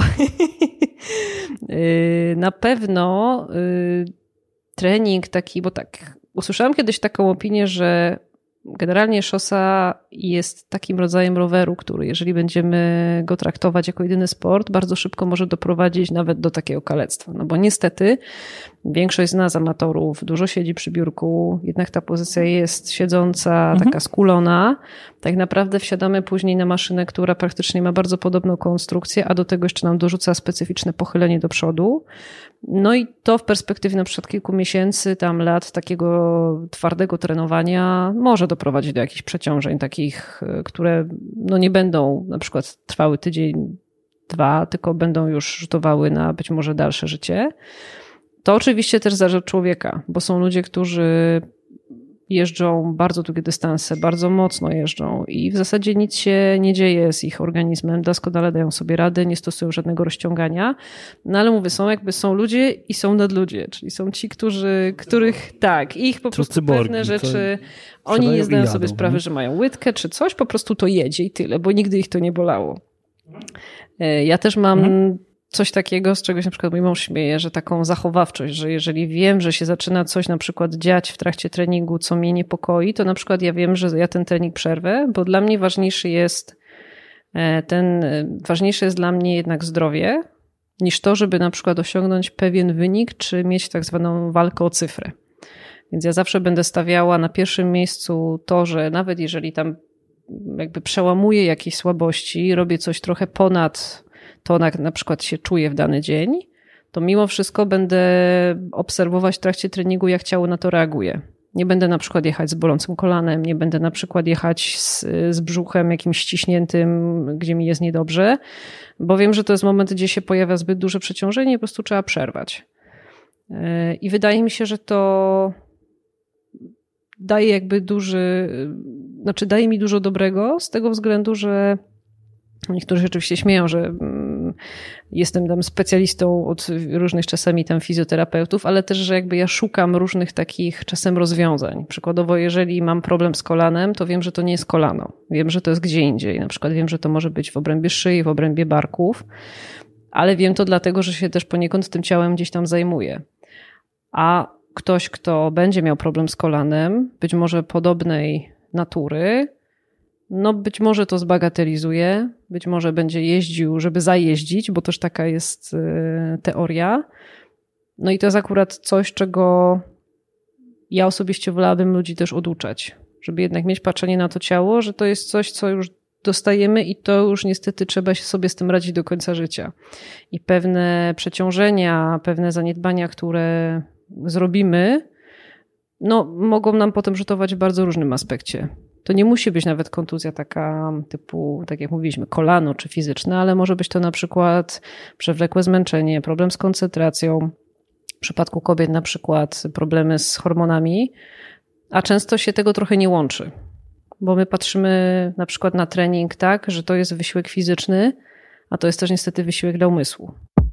Na pewno trening taki, bo tak, usłyszałam kiedyś taką opinię, że generalnie szosa jest takim rodzajem roweru, który jeżeli będziemy go traktować jako jedyny sport, bardzo szybko może doprowadzić nawet do takiego kalectwa. No bo niestety większość z nas amatorów dużo siedzi przy biurku, jednak ta pozycja jest siedząca, mhm. taka skulona. Tak naprawdę wsiadamy później na maszynę, która praktycznie ma bardzo podobną konstrukcję, a do tego jeszcze nam dorzuca specyficzne pochylenie do przodu. No i to w perspektywie na przykład kilku miesięcy, tam lat takiego twardego trenowania może doprowadzić do jakichś przeciążeń takich, które no nie będą na przykład trwały tydzień, dwa, tylko będą już rzutowały na być może dalsze życie. To oczywiście też zależy od człowieka, bo są ludzie, którzy jeżdżą bardzo długie dystanse, bardzo mocno jeżdżą i w zasadzie nic się nie dzieje z ich organizmem, doskonale dają sobie radę, nie stosują żadnego rozciągania, no ale mówię, są jakby są ludzie i są nadludzie, czyli są ci, którzy, których tak, ich po prostu cyborgi, pewne rzeczy, oni nie zdają sobie sprawy, że mają łydkę czy coś, po prostu to jedzie i tyle, bo nigdy ich to nie bolało. Ja też mam mhm. coś takiego, z czegoś na przykład mój mąż śmieje, że taką zachowawczość, że jeżeli wiem, że się zaczyna coś na przykład dziać w trakcie treningu, co mnie niepokoi, to na przykład ja wiem, że ja ten trening przerwę, bo dla mnie ważniejszy jest ten, ważniejsze jest dla mnie jednak zdrowie, niż to, żeby na przykład osiągnąć pewien wynik, czy mieć tak zwaną walkę o cyfrę. Więc ja zawsze będę stawiała na pierwszym miejscu to, że nawet jeżeli tam jakby przełamuję jakieś słabości, robię coś trochę ponad to, na, na przykład się czuję w dany dzień, to mimo wszystko będę obserwować w trakcie treningu, jak ciało na to reaguje. Nie będę na przykład jechać z bolącym kolanem, nie będę na przykład jechać z, z brzuchem jakimś ściśniętym, gdzie mi jest niedobrze, bo wiem, że to jest moment, gdzie się pojawia zbyt duże przeciążenie i po prostu trzeba przerwać. I wydaje mi się, że to daje jakby duży, znaczy daje mi dużo dobrego z tego względu, że Niektórzy się oczywiście śmieją, że jestem tam specjalistą od różnych czasami tam fizjoterapeutów, ale też, że jakby ja szukam różnych takich czasem rozwiązań. Przykładowo, jeżeli mam problem z kolanem, to wiem, że to nie jest kolano. Wiem, że to jest gdzie indziej. Na przykład wiem, że to może być w obrębie szyi, w obrębie barków, ale wiem to dlatego, że się też poniekąd tym ciałem gdzieś tam zajmuję. A ktoś, kto będzie miał problem z kolanem, być może podobnej natury, no być może to zbagatelizuje, być może będzie jeździł, żeby zajeździć, bo też taka jest teoria. No i to jest akurat coś, czego ja osobiście wolałabym ludzi też oduczać, żeby jednak mieć patrzenie na to ciało, że to jest coś, co już dostajemy i to już niestety trzeba się sobie z tym radzić do końca życia. I pewne przeciążenia, pewne zaniedbania, które zrobimy, no mogą nam potem rzutować w bardzo różnym aspekcie. To nie musi być nawet kontuzja taka typu, tak jak mówiliśmy, kolano czy fizyczne, ale może być to na przykład przewlekłe zmęczenie, problem z koncentracją. W przypadku kobiet na przykład problemy z hormonami, a często się tego trochę nie łączy. Bo my patrzymy na przykład na trening tak, że to jest wysiłek fizyczny, a to jest też niestety wysiłek dla umysłu.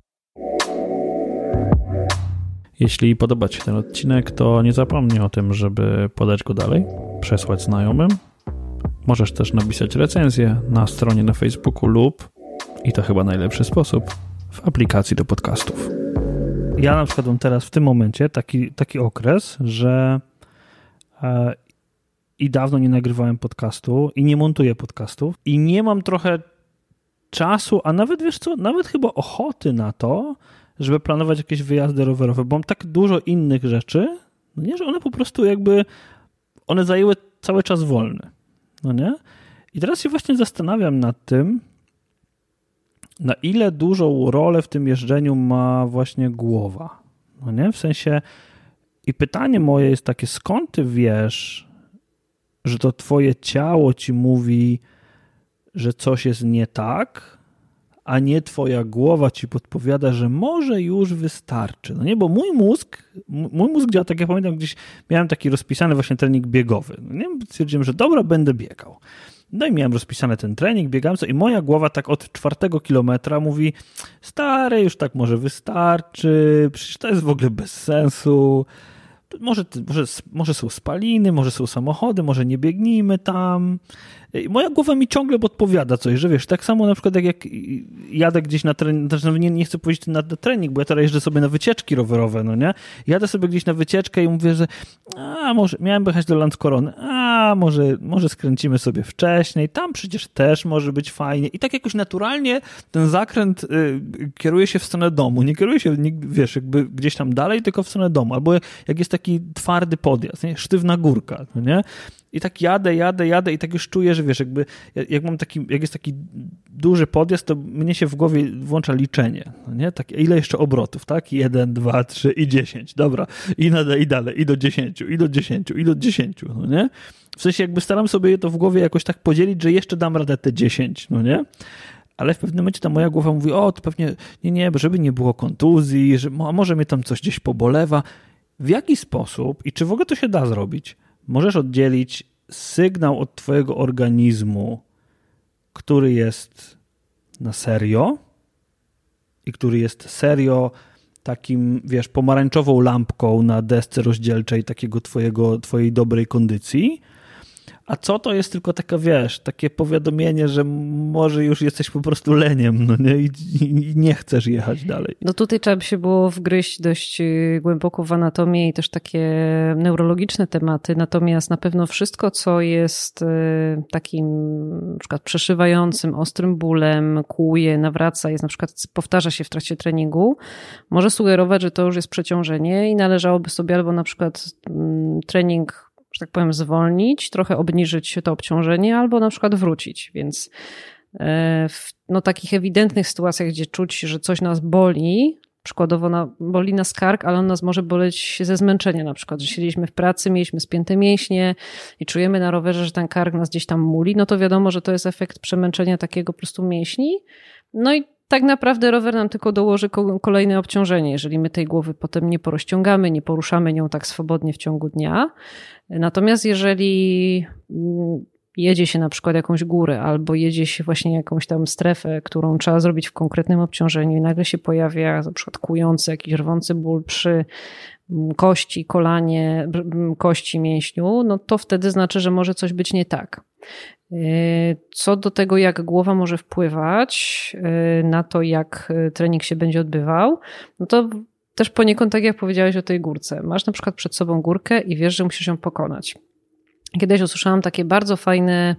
Jeśli podoba Ci się ten odcinek, to nie zapomnij o tym, żeby podać go dalej, przesłać znajomym. Możesz też napisać recenzję na stronie na Facebooku lub, i to chyba najlepszy sposób, w aplikacji do podcastów. Ja na przykład mam teraz w tym momencie taki, taki okres, że e, i dawno nie nagrywałem podcastu i nie montuję podcastów i nie mam trochę czasu, a nawet wiesz co, nawet chyba ochoty na to, żeby planować jakieś wyjazdy rowerowe, bo mam tak dużo innych rzeczy, no nie, że one po prostu jakby, one zajęły cały czas wolny, no nie? I teraz się właśnie zastanawiam nad tym, na ile dużą rolę w tym jeżdżeniu ma właśnie głowa, no nie? W sensie, i pytanie moje jest takie, skąd ty wiesz, że to twoje ciało ci mówi, że coś jest nie tak, a nie twoja głowa ci podpowiada, że może już wystarczy. No nie, bo mój mózg, mój mózg działa, tak jak pamiętam, gdzieś miałem taki rozpisany właśnie trening biegowy. No nie, stwierdziłem, że dobra, będę biegał. No i miałem rozpisany ten trening, biegałem co i moja głowa tak od czwartego kilometra mówi, stary, już tak może wystarczy, przecież to jest w ogóle bez sensu. Może, może, może są spaliny, może są samochody, może nie biegnijmy tam. I moja głowa mi ciągle podpowiada coś, że wiesz, tak samo na przykład jak, jak jadę gdzieś na trening, znaczy nie, nie chcę powiedzieć na, na trening, bo ja teraz jeżdżę sobie na wycieczki rowerowe, no nie? Jadę sobie gdzieś na wycieczkę i mówię, że a może miałem jechać do Landskorony, a może, może skręcimy sobie wcześniej, tam przecież też może być fajnie. I tak jakoś naturalnie ten zakręt y, kieruje się w stronę domu, nie kieruje się, nie, wiesz, jakby gdzieś tam dalej, tylko w stronę domu. Albo jak jest taki twardy podjazd, nie? Sztywna górka, no nie? I tak jadę, jadę, jadę i tak już czuję, że wiesz, jakby jak mam taki, jak jest taki duży podjazd, to mnie się w głowie włącza liczenie, no nie? Tak, ile jeszcze obrotów, tak? Jeden, dwa, trzy i dziesięć, dobra. I nadal, i dalej, i do dziesięciu, i do dziesięciu, i do dziesięciu, no nie? W sensie jakby staram sobie to w głowie jakoś tak podzielić, że jeszcze dam radę te dziesięć, no nie? Ale w pewnym momencie ta moja głowa mówi, o, to pewnie, nie, nie, żeby nie było kontuzji, że a może mnie tam coś gdzieś pobolewa. W jaki sposób i czy w ogóle to się da zrobić? Możesz oddzielić sygnał od twojego organizmu, który jest na serio i który jest serio takim, wiesz, pomarańczową lampką na desce rozdzielczej takiego twojego, twojej dobrej kondycji, a co to jest tylko taka, wiesz, takie powiadomienie, że może już jesteś po prostu leniem, no nie? I, i nie chcesz jechać dalej. No tutaj trzeba by się było wgryźć dość głęboko w anatomię i też takie neurologiczne tematy, natomiast na pewno wszystko, co jest takim na przykład przeszywającym, ostrym bólem, kłuje, nawraca, jest na przykład powtarza się w trakcie treningu, może sugerować, że to już jest przeciążenie i należałoby sobie albo na przykład trening, że tak powiem, zwolnić, trochę obniżyć to obciążenie albo na przykład wrócić, więc w no, takich ewidentnych sytuacjach, gdzie czuć, że coś nas boli, przykładowo na, boli nas kark, ale on nas może boleć ze zmęczenia, na przykład, że siedzieliśmy w pracy, mieliśmy spięte mięśnie i czujemy na rowerze, że ten kark nas gdzieś tam muli, no to wiadomo, że to jest efekt przemęczenia takiego po prostu mięśni. No i tak naprawdę rower nam tylko dołoży kolejne obciążenie, jeżeli my tej głowy potem nie porozciągamy, nie poruszamy nią tak swobodnie w ciągu dnia. Natomiast jeżeli jedzie się na przykład jakąś górę albo jedzie się właśnie jakąś tam strefę, którą trzeba zrobić w konkretnym obciążeniu i nagle się pojawia na przykład kłujący, jakiś rwący ból przy kości, kolanie, kości, mięśniu, no to wtedy znaczy, że może coś być nie tak. Co do tego, jak głowa może wpływać na to, jak trening się będzie odbywał, no to też poniekąd tak jak powiedziałeś o tej górce. Masz na przykład przed sobą górkę i wiesz, że musisz ją pokonać. Kiedyś usłyszałam takie bardzo fajne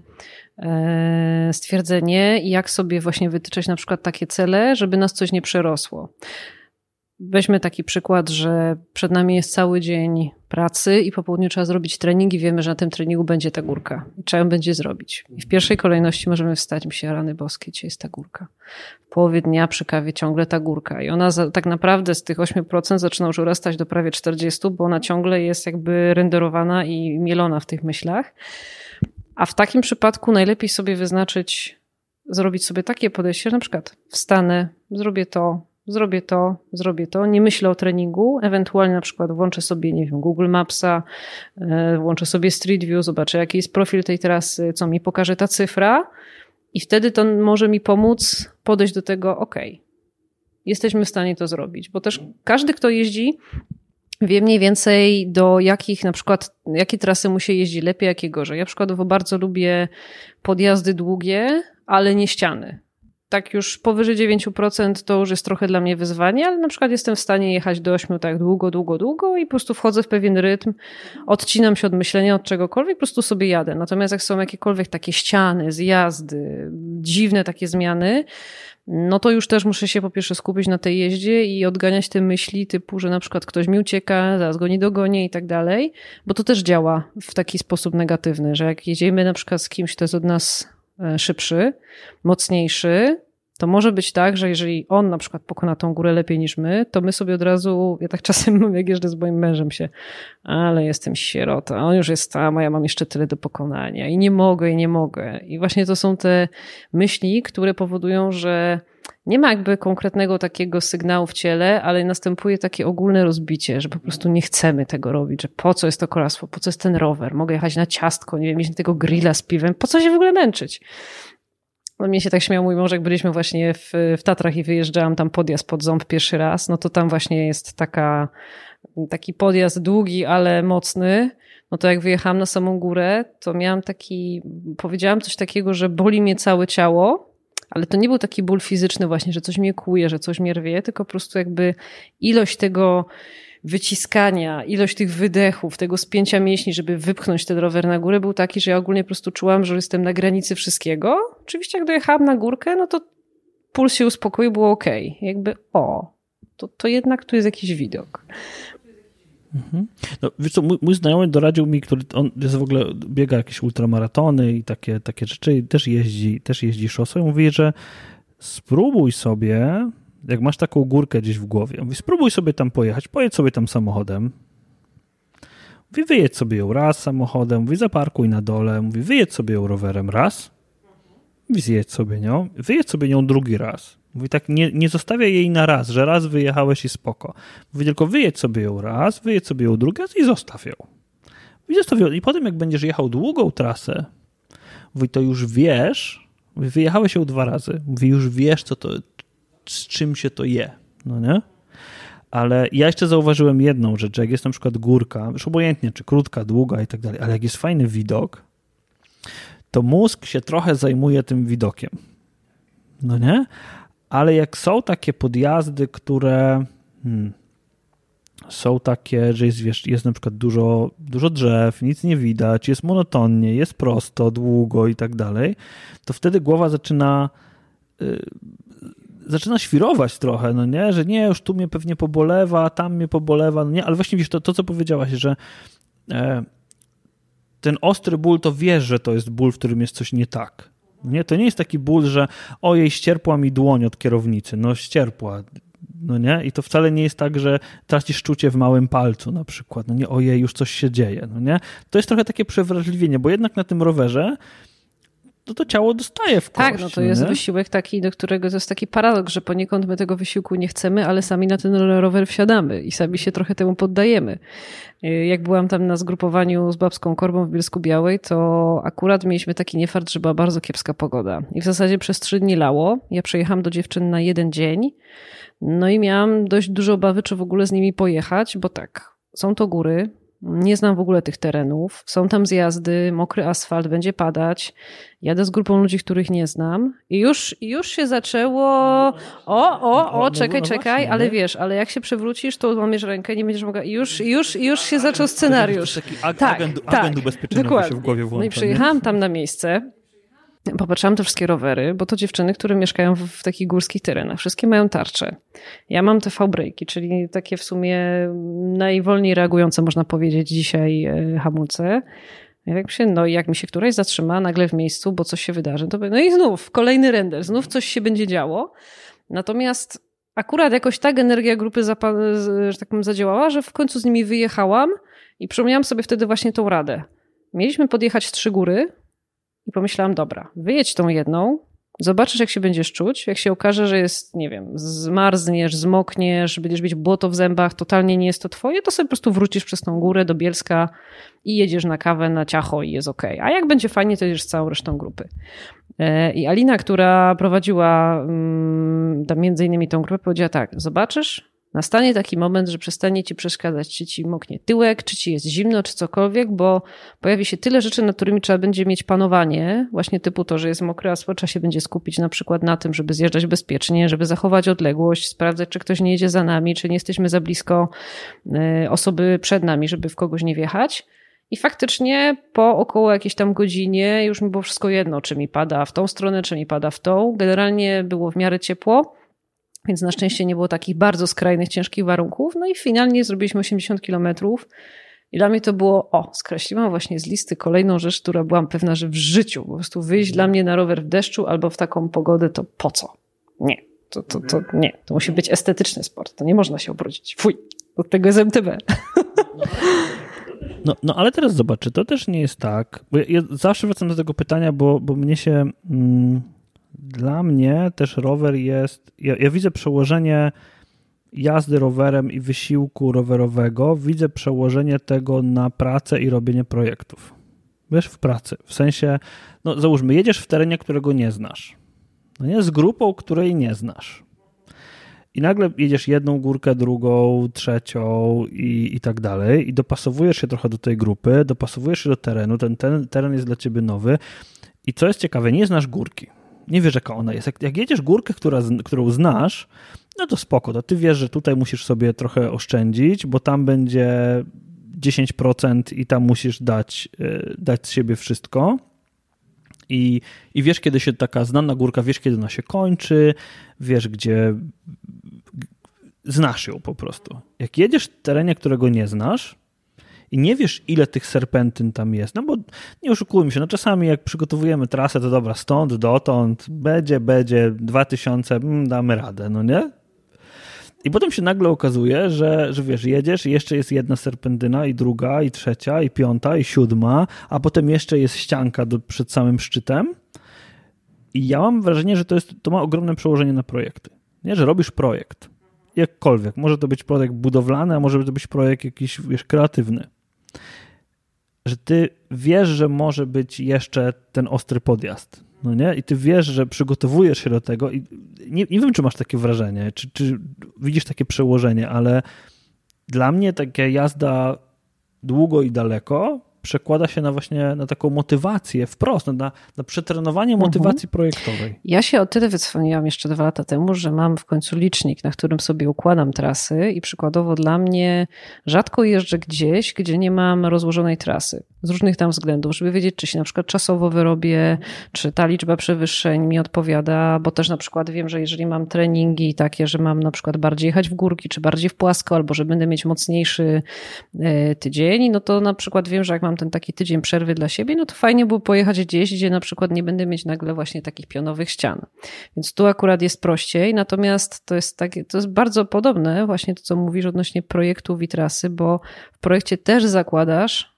stwierdzenie, jak sobie właśnie wytyczać na przykład takie cele, żeby nas coś nie przerosło. Weźmy taki przykład, że przed nami jest cały dzień pracy i po południu trzeba zrobić trening i wiemy, że na tym treningu będzie ta górka i trzeba ją będzie zrobić. I w pierwszej kolejności możemy wstać, myślę, rany boskie, dzisiaj jest ta górka. W połowie dnia przy kawie ciągle ta górka i ona za, tak naprawdę z tych ośmiu procent zaczyna już urastać do prawie czterdziestu procent, bo ona ciągle jest jakby renderowana i mielona w tych myślach. A w takim przypadku najlepiej sobie wyznaczyć, zrobić sobie takie podejście, że na przykład wstanę, zrobię to, Zrobię to, zrobię to, nie myślę o treningu, ewentualnie na przykład włączę sobie, nie wiem, Google Mapsa, włączę sobie Street View, zobaczę jaki jest profil tej trasy, co mi pokaże ta cyfra i wtedy to może mi pomóc podejść do tego, ok, jesteśmy w stanie to zrobić, bo też każdy, kto jeździ, wie mniej więcej do jakich na przykład, jakie trasy mu się jeździ lepiej, jakie gorzej. Ja przykładowo bardzo lubię podjazdy długie, ale nie ściany. Tak już powyżej dziewięć procent to już jest trochę dla mnie wyzwanie, ale na przykład jestem w stanie jechać do ośmiu tak długo, długo, długo i po prostu wchodzę w pewien rytm, odcinam się od myślenia, od czegokolwiek, po prostu sobie jadę. Natomiast jak są jakiekolwiek takie ściany, zjazdy, dziwne takie zmiany, no to już też muszę się po pierwsze skupić na tej jeździe i odganiać te myśli typu, że na przykład ktoś mi ucieka, zaraz go nie dogonię i tak dalej, bo to też działa w taki sposób negatywny, że jak jedziemy na przykład z kimś, kto jest od nas szybszy, mocniejszy, to może być tak, że jeżeli on na przykład pokona tą górę lepiej niż my, to my sobie od razu, ja tak czasem mam, jak jeżdżę z moim mężem się, ale jestem sierota, on już jest tam, a ja mam jeszcze tyle do pokonania i nie mogę, i nie mogę. I właśnie to są te myśli, które powodują, że nie ma jakby konkretnego takiego sygnału w ciele, ale następuje takie ogólne rozbicie, że po prostu nie chcemy tego robić, że po co jest to kolarstwo, po co jest ten rower, mogę jechać na ciastko, nie wiem, mieć tego grilla z piwem, po co się w ogóle męczyć? On mnie się tak śmiał, mój mąż, jak byliśmy właśnie w, w Tatrach i wyjeżdżałam tam podjazd pod Ząb pierwszy raz, no to tam właśnie jest taka, taki podjazd długi, ale mocny. No to jak wyjechałam na samą górę, to miałam taki, powiedziałam coś takiego, że boli mnie całe ciało, ale to nie był taki ból fizyczny właśnie, że coś mnie kłuje, że coś mnie rwie, tylko po prostu jakby ilość tego wyciskania, ilość tych wydechów, tego spięcia mięśni, żeby wypchnąć ten rower na górę był taki, że ja ogólnie po prostu czułam, że jestem na granicy wszystkiego. Oczywiście jak dojechałam na górkę, no to puls się uspokoił, było okej. Okay. Jakby o, to, to jednak tu jest jakiś widok. Mhm. No, wiesz co, mój, mój znajomy doradził mi, który on jest w ogóle, biega jakieś ultramaratony i takie, takie rzeczy, też jeździ, też jeździ szosą i mówi, że spróbuj sobie, jak masz taką górkę gdzieś w głowie, mówi, spróbuj sobie tam pojechać, pojedź sobie tam samochodem, mówi, wyjedź sobie ją raz samochodem, mówi, zaparkuj na dole, mówi, wyjedź sobie ją rowerem raz, mówi, zjedź sobie nią, wyjedź sobie nią drugi raz. Mówi tak, nie, nie zostawiaj jej na raz, że raz wyjechałeś i spoko. Mówi tylko wyjedź sobie ją raz, wyjedź sobie ją drugi raz i zostaw ją. Mówi, zostaw ją. I potem jak będziesz jechał długą trasę, mówi, to już wiesz, mówi, wyjechałeś ją dwa razy, mówi, już wiesz, co to, z czym się to je, no nie? Ale ja jeszcze zauważyłem jedną rzecz, że jak jest na przykład górka, już obojętnie, czy krótka, długa i tak dalej, ale jak jest fajny widok, to mózg się trochę zajmuje tym widokiem, no nie? Ale jak są takie podjazdy, które hmm, są takie, że jest, wiesz, jest na przykład dużo, dużo drzew, nic nie widać, jest monotonnie, jest prosto, długo i tak dalej, to wtedy głowa zaczyna yy, zaczyna świrować trochę, no nie, że nie, już tu mnie pewnie pobolewa, tam mnie pobolewa, no nie, ale właśnie wiesz, to, to co powiedziałaś, że e, ten ostry ból, to wiesz, że to jest ból, w którym jest coś nie tak. Nie, to nie jest taki ból, że ojej, ścierpła mi dłoń od kierownicy. No ścierpła, no nie? I to wcale nie jest tak, że tracisz czucie w małym palcu na przykład. No nie, ojej, już coś się dzieje, no nie? To jest trochę takie przewrażliwienie, bo jednak na tym rowerze to, to ciało dostaje w kość. Tak, no to jest nie? wysiłek taki, do którego to jest taki paradoks, że poniekąd my tego wysiłku nie chcemy, ale sami na ten rower wsiadamy i sami się trochę temu poddajemy. Jak byłam tam na zgrupowaniu z Babską Korbą w Bielsku-Białej, to akurat mieliśmy taki niefart, że była bardzo kiepska pogoda. I w zasadzie przez trzy dni lało. Ja przyjechałam do dziewczyn na jeden dzień. No i miałam dość dużo obawy, czy w ogóle z nimi pojechać, bo tak, są to góry, nie znam w ogóle tych terenów, są tam zjazdy, mokry asfalt, będzie padać. Jadę z grupą ludzi, których nie znam i już, już się zaczęło o, o, o, czekaj, czekaj, ale wiesz, ale jak się przewrócisz, to łamiesz rękę, nie będziesz mogła i już, już, już się zaczął scenariusz. Taki ag- tak, agent, tak, agent ubezpieczeniowy się w głowie włącza. No i przyjechałam tam na miejsce, popatrzyłam te wszystkie rowery, bo to dziewczyny, które mieszkają w, w takich górskich terenach. Wszystkie mają tarcze. Ja mam te V-braki, czyli takie w sumie najwolniej reagujące, można powiedzieć, dzisiaj hamulce. Jak się, no i jak mi się któraś zatrzyma nagle w miejscu, bo coś się wydarzy, to no i znów kolejny render, znów coś się będzie działo. Natomiast akurat jakoś tak energia grupy zapa- że tak powiem, zadziałała, że w końcu z nimi wyjechałam i przypomniałam sobie wtedy właśnie tą radę. Mieliśmy podjechać trzy góry, i pomyślałam, dobra, wyjedź tą jedną, zobaczysz jak się będziesz czuć, jak się okaże, że jest, nie wiem, zmarzniesz, zmokniesz, będziesz mieć błoto w zębach, totalnie nie jest to twoje, to sobie po prostu wrócisz przez tą górę do Bielska i jedziesz na kawę, na ciacho i jest okej. A jak będzie fajnie, to jedziesz z całą resztą grupy. I Alina, która prowadziła tam między innymi tą grupę, powiedziała tak, zobaczysz, nastanie taki moment, że przestanie ci przeszkadzać, czy ci moknie tyłek, czy ci jest zimno, czy cokolwiek, bo pojawi się tyle rzeczy, nad którymi trzeba będzie mieć panowanie, właśnie typu to, że jest mokry asfalt, trzeba się będzie skupić na przykład na tym, żeby zjeżdżać bezpiecznie, żeby zachować odległość, sprawdzać, czy ktoś nie jedzie za nami, czy nie jesteśmy za blisko osoby przed nami, żeby w kogoś nie wjechać. I faktycznie po około jakiejś tam godzinie już mi było wszystko jedno, czy mi pada w tą stronę, czy mi pada w tą. Generalnie było w miarę ciepło. Więc na szczęście nie było takich bardzo skrajnych, ciężkich warunków. No i finalnie zrobiliśmy osiemdziesiąt kilometrów. I dla mnie to było, o, skreśliłam właśnie z listy kolejną rzecz, która byłam pewna, że w życiu po prostu wyjść dla mnie na rower w deszczu albo w taką pogodę, to po co? Nie, to, to, to nie. To musi być estetyczny sport. To nie można się obrudzić. Fuj, od tego jest M T B. No, no ale teraz zobaczcie, to też nie jest tak, bo ja, ja zawsze wracam do tego pytania, bo, bo mnie się... Mm, Dla mnie też rower jest, ja, ja widzę przełożenie jazdy rowerem i wysiłku rowerowego, widzę przełożenie tego na pracę i robienie projektów. Wiesz, w pracy, w sensie, no załóżmy, jedziesz w terenie, którego nie znasz, no nie, z grupą, której nie znasz i nagle jedziesz jedną górkę, drugą, trzecią i, i tak dalej i dopasowujesz się trochę do tej grupy, dopasowujesz się do terenu, ten, ten teren jest dla ciebie nowy i co jest ciekawe, nie znasz górki. Nie wiesz, jaka ona jest. Jak, jak jedziesz górkę, która, którą znasz, no to spoko, to ty wiesz, że tutaj musisz sobie trochę oszczędzić, bo tam będzie dziesięć procent i tam musisz dać, dać z siebie wszystko. I, I wiesz, kiedy się taka znana górka, wiesz, kiedy ona się kończy, wiesz, gdzie znasz ją po prostu. Jak jedziesz w terenie, którego nie znasz, i nie wiesz, ile tych serpentyn tam jest, no bo nie oszukujmy się, no czasami jak przygotowujemy trasę, to dobra, stąd, dotąd, będzie, będzie, dwa tysiące, mm, damy radę, no nie? I potem się nagle okazuje, że, że wiesz, jedziesz i jeszcze jest jedna serpentyna i druga, i trzecia, i piąta, i siódma, a potem jeszcze jest ścianka do, przed samym szczytem i ja mam wrażenie, że to, jest, to ma ogromne przełożenie na projekty, nie? Że robisz projekt, jakkolwiek, może to być projekt budowlany, a może to być projekt jakiś, wiesz, kreatywny. Że ty wiesz, że może być jeszcze ten ostry podjazd, no nie? I ty wiesz, że przygotowujesz się do tego i nie, nie wiem, czy masz takie wrażenie, czy, czy widzisz takie przełożenie, ale dla mnie taka jazda długo i daleko przekłada się na właśnie na taką motywację wprost, na, na przetrenowanie motywacji mhm. projektowej. Ja się o tyle wydzwoniłam jeszcze dwa lata temu, że mam w końcu licznik, na którym sobie układam trasy i przykładowo dla mnie rzadko jeżdżę gdzieś, gdzie nie mam rozłożonej trasy. Z różnych tam względów, żeby wiedzieć, czy się na przykład czasowo wyrobię, czy ta liczba przewyższeń mi odpowiada, bo też na przykład wiem, że jeżeli mam treningi takie, że mam na przykład bardziej jechać w górki, czy bardziej w płasko, albo że będę mieć mocniejszy tydzień, no to na przykład wiem, że jak mam ten taki tydzień przerwy dla siebie, no to fajnie było pojechać gdzieś, gdzie na przykład nie będę mieć nagle właśnie takich pionowych ścian. Więc tu akurat jest prościej, natomiast to jest takie, to jest bardzo podobne właśnie to, co mówisz odnośnie projektów i trasy, bo w projekcie też zakładasz,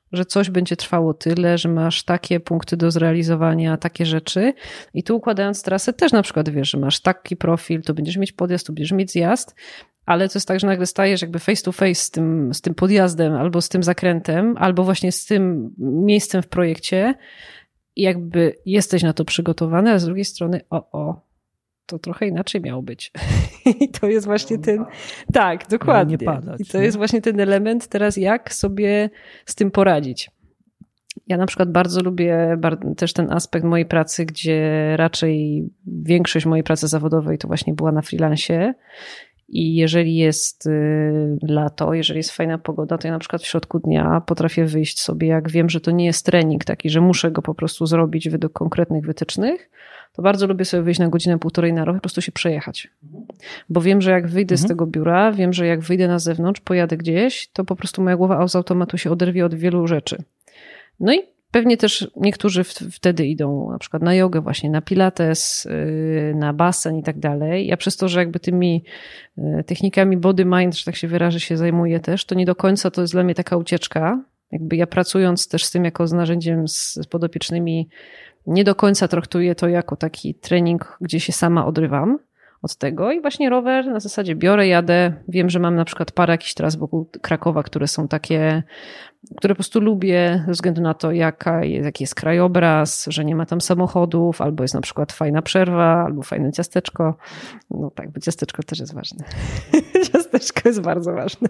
że coś będzie trwało tyle, że masz takie punkty do zrealizowania, takie rzeczy i tu układając trasę też na przykład wiesz, że masz taki profil, to będziesz mieć podjazd, tu będziesz mieć zjazd, ale to jest tak, że nagle stajesz jakby face to face z tym, z tym podjazdem albo z tym zakrętem, albo właśnie z tym miejscem w projekcie i jakby jesteś na to przygotowany, a z drugiej strony o, o, to trochę inaczej miało być. I to jest właśnie ten... Tak, dokładnie. Nie padać, I to nie? jest właśnie ten element teraz, jak sobie z tym poradzić. Ja na przykład bardzo lubię też ten aspekt mojej pracy, gdzie raczej większość mojej pracy zawodowej to właśnie była na freelancie. I jeżeli jest lato, jeżeli jest fajna pogoda, to ja na przykład w środku dnia potrafię wyjść sobie, jak wiem, że to nie jest trening taki, że muszę go po prostu zrobić według konkretnych wytycznych, to bardzo lubię sobie wyjść na godzinę, półtorej na rower, po prostu się przejechać. Bo wiem, że jak wyjdę mhm. z tego biura, wiem, że jak wyjdę na zewnątrz, pojadę gdzieś, to po prostu moja głowa z automatu się oderwie od wielu rzeczy. No i pewnie też niektórzy wtedy idą na przykład na jogę, właśnie na pilates, na basen i tak dalej. Ja przez to, że jakby tymi technikami body mind, że tak się wyrażę, się zajmuję też, to nie do końca to jest dla mnie taka ucieczka. Jakby ja pracując też z tym jako z narzędziem z podopiecznymi, nie do końca traktuję to jako taki trening, gdzie się sama odrywam od tego i właśnie rower na zasadzie biorę, jadę, wiem, że mam na przykład parę jakichś tras wokół Krakowa, które są takie, które po prostu lubię ze względu na to, jaka jest, jaki jest krajobraz, że nie ma tam samochodów, albo jest na przykład fajna przerwa, albo fajne ciasteczko. No tak, bo ciasteczko też jest ważne. Ciasteczko jest bardzo ważne.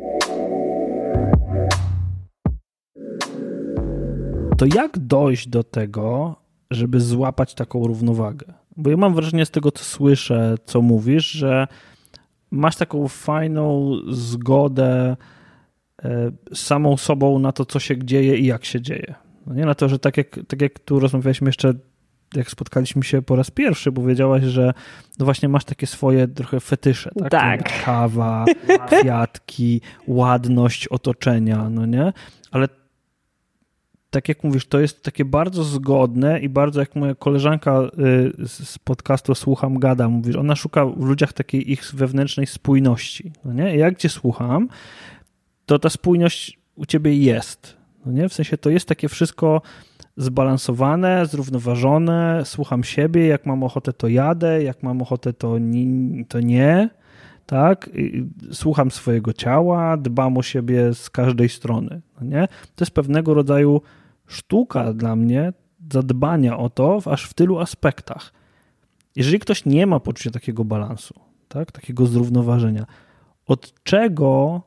To jak dojść do tego, żeby złapać taką równowagę? Bo ja mam wrażenie z tego, co słyszę, co mówisz, że masz taką fajną zgodę z samą sobą na to, co się dzieje i jak się dzieje. No nie na to, że tak jak, tak jak tu rozmawialiśmy jeszcze, jak spotkaliśmy się po raz pierwszy, powiedziałaś, że no właśnie masz takie swoje trochę fetysze, tak? Tak. Kawa, kwiatki, ładność otoczenia, no nie? Ale tak jak mówisz, to jest takie bardzo zgodne i bardzo, jak moja koleżanka z podcastu Słucham Gada, mówisz, ona szuka w ludziach takiej ich wewnętrznej spójności. No nie? I jak cię słucham, to ta spójność u ciebie jest. No nie? W sensie to jest takie wszystko zbalansowane, zrównoważone, słucham siebie, jak mam ochotę, to jadę, jak mam ochotę, to nie. To nie. Tak? Słucham swojego ciała, dbam o siebie z każdej strony. No nie? To jest pewnego rodzaju sztuka dla mnie zadbania o to aż w tylu aspektach. Jeżeli ktoś nie ma poczucia takiego balansu, tak? Takiego zrównoważenia, od czego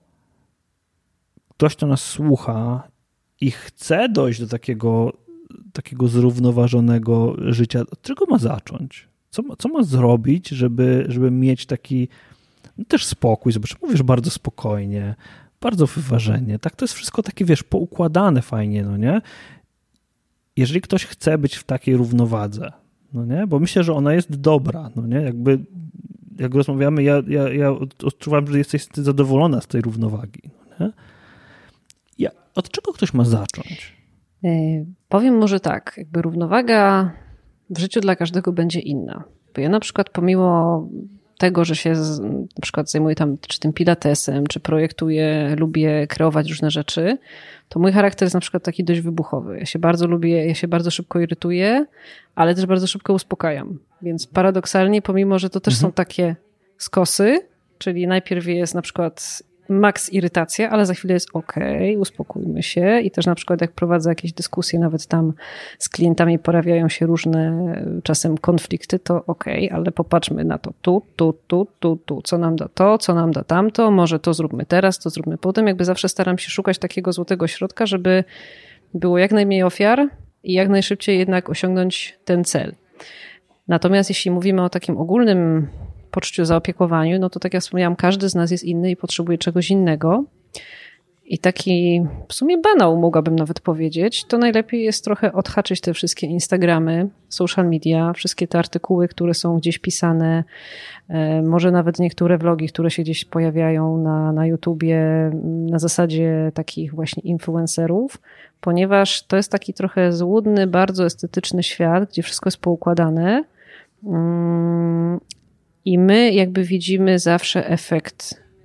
ktoś, kto nas słucha i chce dojść do takiego, takiego zrównoważonego życia, od czego ma zacząć? Co, co ma zrobić, żeby, żeby mieć taki no też spokój? Zobacz, mówisz bardzo spokojnie, bardzo wyważenie. Tak, to jest wszystko takie, wiesz, poukładane fajnie, no nie? Jeżeli ktoś chce być w takiej równowadze, no nie? Bo myślę, że ona jest dobra, no nie? Jakby, jak rozmawiamy, ja, ja, ja odczuwam, że jesteś zadowolona z tej równowagi, no nie? Ja, od czego ktoś ma zacząć? Yy, powiem może tak, jakby równowaga w życiu dla każdego będzie inna. Bo ja na przykład pomimo tego, że się z, na przykład zajmuję tam czy tym pilatesem, czy projektuję, lubię kreować różne rzeczy, to mój charakter jest na przykład taki dość wybuchowy. Ja się bardzo lubię, ja się bardzo szybko irytuję, ale też bardzo szybko uspokajam. Więc paradoksalnie, pomimo, że to też mhm. są takie skosy, czyli najpierw jest na przykład maks irytacja, ale za chwilę jest okej, uspokójmy się i też na przykład jak prowadzę jakieś dyskusje, nawet tam z klientami pojawiają się różne czasem konflikty, to okej, ale popatrzmy na to tu, tu, tu, tu, tu, co nam da to, co nam da tamto, może to zróbmy teraz, to zróbmy potem. Jakby zawsze staram się szukać takiego złotego środka, żeby było jak najmniej ofiar i jak najszybciej jednak osiągnąć ten cel. Natomiast jeśli mówimy o takim ogólnym poczuciu zaopiekowaniu, no to tak jak wspomniałam, każdy z nas jest inny i potrzebuje czegoś innego. I taki w sumie banał, mogłabym nawet powiedzieć, to najlepiej jest trochę odhaczyć te wszystkie Instagramy, social media, wszystkie te artykuły, które są gdzieś pisane, może nawet niektóre vlogi, które się gdzieś pojawiają na, na YouTubie na zasadzie takich właśnie influencerów, ponieważ to jest taki trochę złudny, bardzo estetyczny świat, gdzie wszystko jest poukładane. I my jakby widzimy zawsze efekt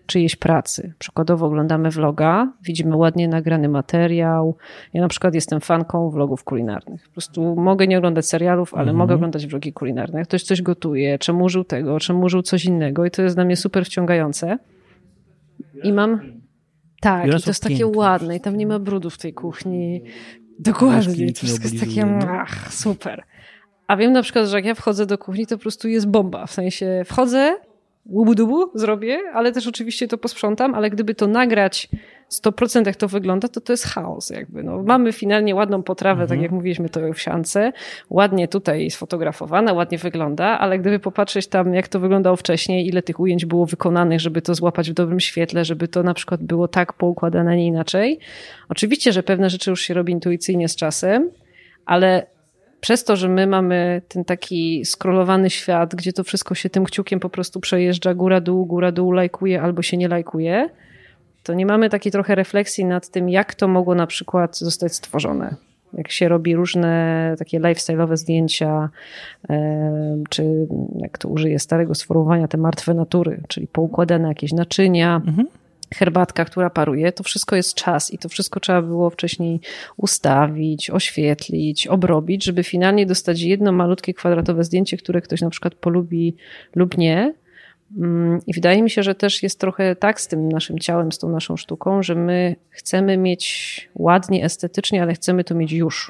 czyjejś pracy. Przykładowo oglądamy vloga, widzimy ładnie nagrany materiał. Ja na przykład jestem fanką vlogów kulinarnych. Po prostu mogę nie oglądać serialów, ale mhm. mogę oglądać vlogi kulinarne. Jak ktoś coś gotuje, czemu użył tego, czemu użył coś innego i to jest dla mnie super wciągające. I mam... Tak, i to jest takie ładne i tam nie ma brudu w tej kuchni. Dokładnie, to wszystko jest takie ach, super. A wiem na przykład, że jak ja wchodzę do kuchni, to po prostu jest bomba. W sensie wchodzę, łubu-dubu zrobię, ale też oczywiście to posprzątam, ale gdyby to nagrać sto procent jak to wygląda, to to jest chaos jakby. No, mamy finalnie ładną potrawę, mhm. tak jak mówiliśmy, to w siance, ładnie tutaj sfotografowana, ładnie wygląda, ale gdyby popatrzeć tam, jak to wyglądało wcześniej, ile tych ujęć było wykonanych, żeby to złapać w dobrym świetle, żeby to na przykład było tak poukładane, a nie inaczej. Oczywiście, że pewne rzeczy już się robi intuicyjnie z czasem, ale przez to, że my mamy ten taki skrolowany świat, gdzie to wszystko się tym kciukiem po prostu przejeżdża góra-dół, góra-dół, lajkuje albo się nie lajkuje, to nie mamy takiej trochę refleksji nad tym, jak to mogło na przykład zostać stworzone. Jak się robi różne takie lifestyle'owe zdjęcia, czy jak to użyję starego sformułowania, te martwe natury, czyli poukładane jakieś naczynia, mhm. herbatka, która paruje, to wszystko jest czas i to wszystko trzeba było wcześniej ustawić, oświetlić, obrobić, żeby finalnie dostać jedno malutkie kwadratowe zdjęcie, które ktoś na przykład polubi lub nie. I wydaje mi się, że też jest trochę tak z tym naszym ciałem, z tą naszą sztuką, że my chcemy mieć ładnie, estetycznie, ale chcemy to mieć już.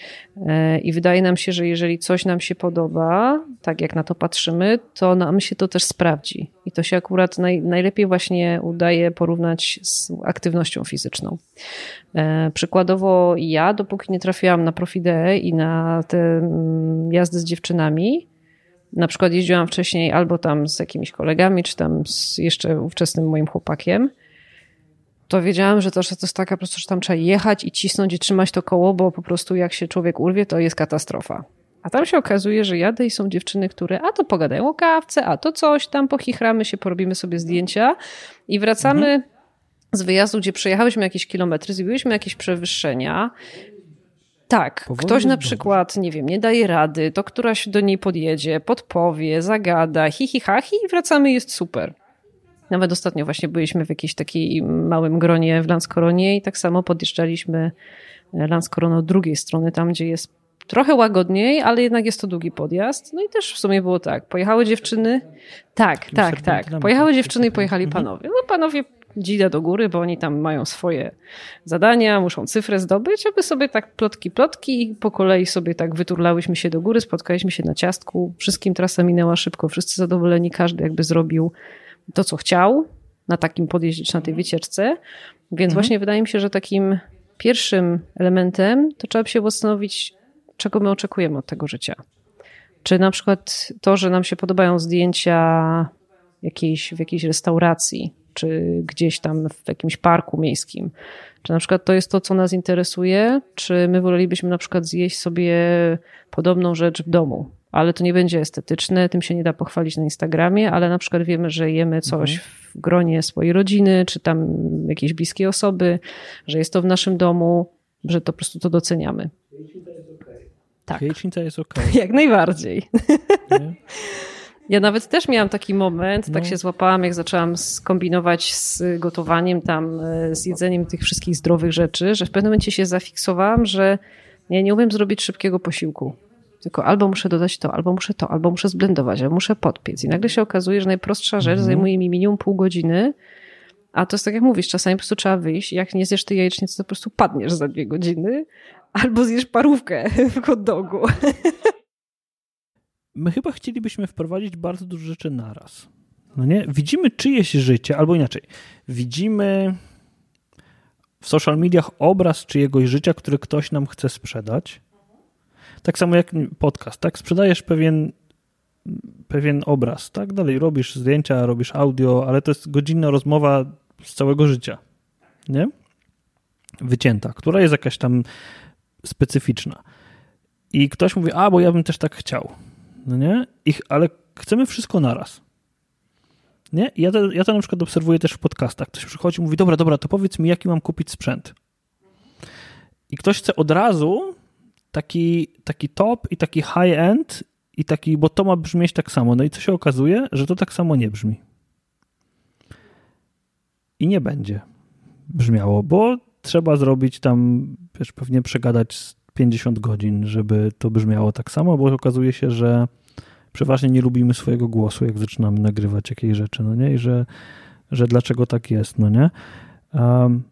I wydaje nam się, że jeżeli coś nam się podoba, tak jak na to patrzymy, to nam się to też sprawdzi. I to się akurat naj, najlepiej właśnie udaje porównać z aktywnością fizyczną. Przykładowo ja, dopóki nie trafiłam na Profidee i na te jazdy z dziewczynami, na przykład jeździłam wcześniej albo tam z jakimiś kolegami, czy tam z jeszcze ówczesnym moim chłopakiem, to wiedziałam, że to, że to jest taka po prostu, że tam trzeba jechać i cisnąć i trzymać to koło, bo po prostu jak się człowiek urwie, to jest katastrofa. A tam się okazuje, że jadę i są dziewczyny, które a to pogadają o kawce, a to coś, tam pochichramy się, porobimy sobie zdjęcia i wracamy mhm. z wyjazdu, gdzie przejechałyśmy jakieś kilometry, zrobiłyśmy jakieś przewyższenia. Tak, powoli ktoś na przykład, nie wiem, nie daje rady, to któraś do niej podjedzie, podpowie, zagada, hi, hi, ha, hi i wracamy, jest super. Nawet ostatnio właśnie byliśmy w jakiejś takiej małym gronie w Lanskoronie i tak samo podjeżdżaliśmy Lanskorono od drugiej strony, tam gdzie jest trochę łagodniej, ale jednak jest to długi podjazd. No i też w sumie było tak, pojechały dziewczyny, tak, Takim tak, tak, pojechały dziewczyny i pojechali panowie. No panowie dzida do góry, bo oni tam mają swoje zadania, muszą cyfrę zdobyć, aby sobie tak plotki, plotki i po kolei sobie tak wyturlałyśmy się do góry, spotkaliśmy się na ciastku, wszystkim trasa minęła szybko, wszyscy zadowoleni, każdy jakby zrobił to, co chciał na takim podjeździe czy na tej wycieczce. Więc mhm. właśnie wydaje mi się, że takim pierwszym elementem to trzeba się zastanowić, czego my oczekujemy od tego życia. Czy na przykład to, że nam się podobają zdjęcia jakiejś, w jakiejś restauracji, czy gdzieś tam w jakimś parku miejskim. Czy na przykład to jest to, co nas interesuje, czy my wolelibyśmy na przykład zjeść sobie podobną rzecz w domu, ale to nie będzie estetyczne, tym się nie da pochwalić na Instagramie, ale na przykład wiemy, że jemy coś mhm. w gronie swojej rodziny, czy tam jakiejś bliskiej osoby, że jest to w naszym domu, że to po prostu to doceniamy. Tak. Jajecznica jest okej. Jak najbardziej. Nie? Ja nawet też miałam taki moment, no. tak się złapałam, jak zaczęłam skombinować z gotowaniem tam, z jedzeniem tych wszystkich zdrowych rzeczy, że w pewnym momencie się zafiksowałam, że ja nie umiem zrobić szybkiego posiłku. Tylko albo muszę dodać to, albo muszę to, albo muszę zblendować, albo muszę podpiec. I nagle się okazuje, że najprostsza rzecz mhm. zajmuje mi minimum pół godziny, a to jest tak jak mówisz, czasami po prostu trzeba wyjść. Jak nie zjesz tej jajecznicy, to po prostu padniesz za dwie godziny, albo zjesz parówkę w hot dogu. My chyba chcielibyśmy wprowadzić bardzo dużo rzeczy naraz. No nie? Widzimy czyjeś życie, albo inaczej. Widzimy w social mediach obraz czyjegoś życia, który ktoś nam chce sprzedać. Tak samo jak podcast, tak? Sprzedajesz pewien, pewien obraz, tak? Dalej robisz zdjęcia, robisz audio, ale to jest godzinna rozmowa z całego życia, nie? Wycięta, która jest jakaś tam specyficzna. I ktoś mówi, a, bo ja bym też tak chciał. No nie? Ich, ale chcemy wszystko naraz. Nie? Ja to, ja to na przykład obserwuję też w podcastach. Ktoś przychodzi i mówi, dobra, dobra, to powiedz mi, jaki mam kupić sprzęt. I ktoś chce od razu taki, taki top i taki high-end i taki, bo to ma brzmieć tak samo. No i co się okazuje? Że to tak samo nie brzmi. i nie będzie brzmiało, bo trzeba zrobić tam, wiesz, pewnie przegadać pięćdziesiąt godzin, żeby to brzmiało tak samo, bo okazuje się, że przeważnie nie lubimy swojego głosu, jak zaczynamy nagrywać jakieś rzeczy, no nie? I że, że dlaczego tak jest, no nie? Um,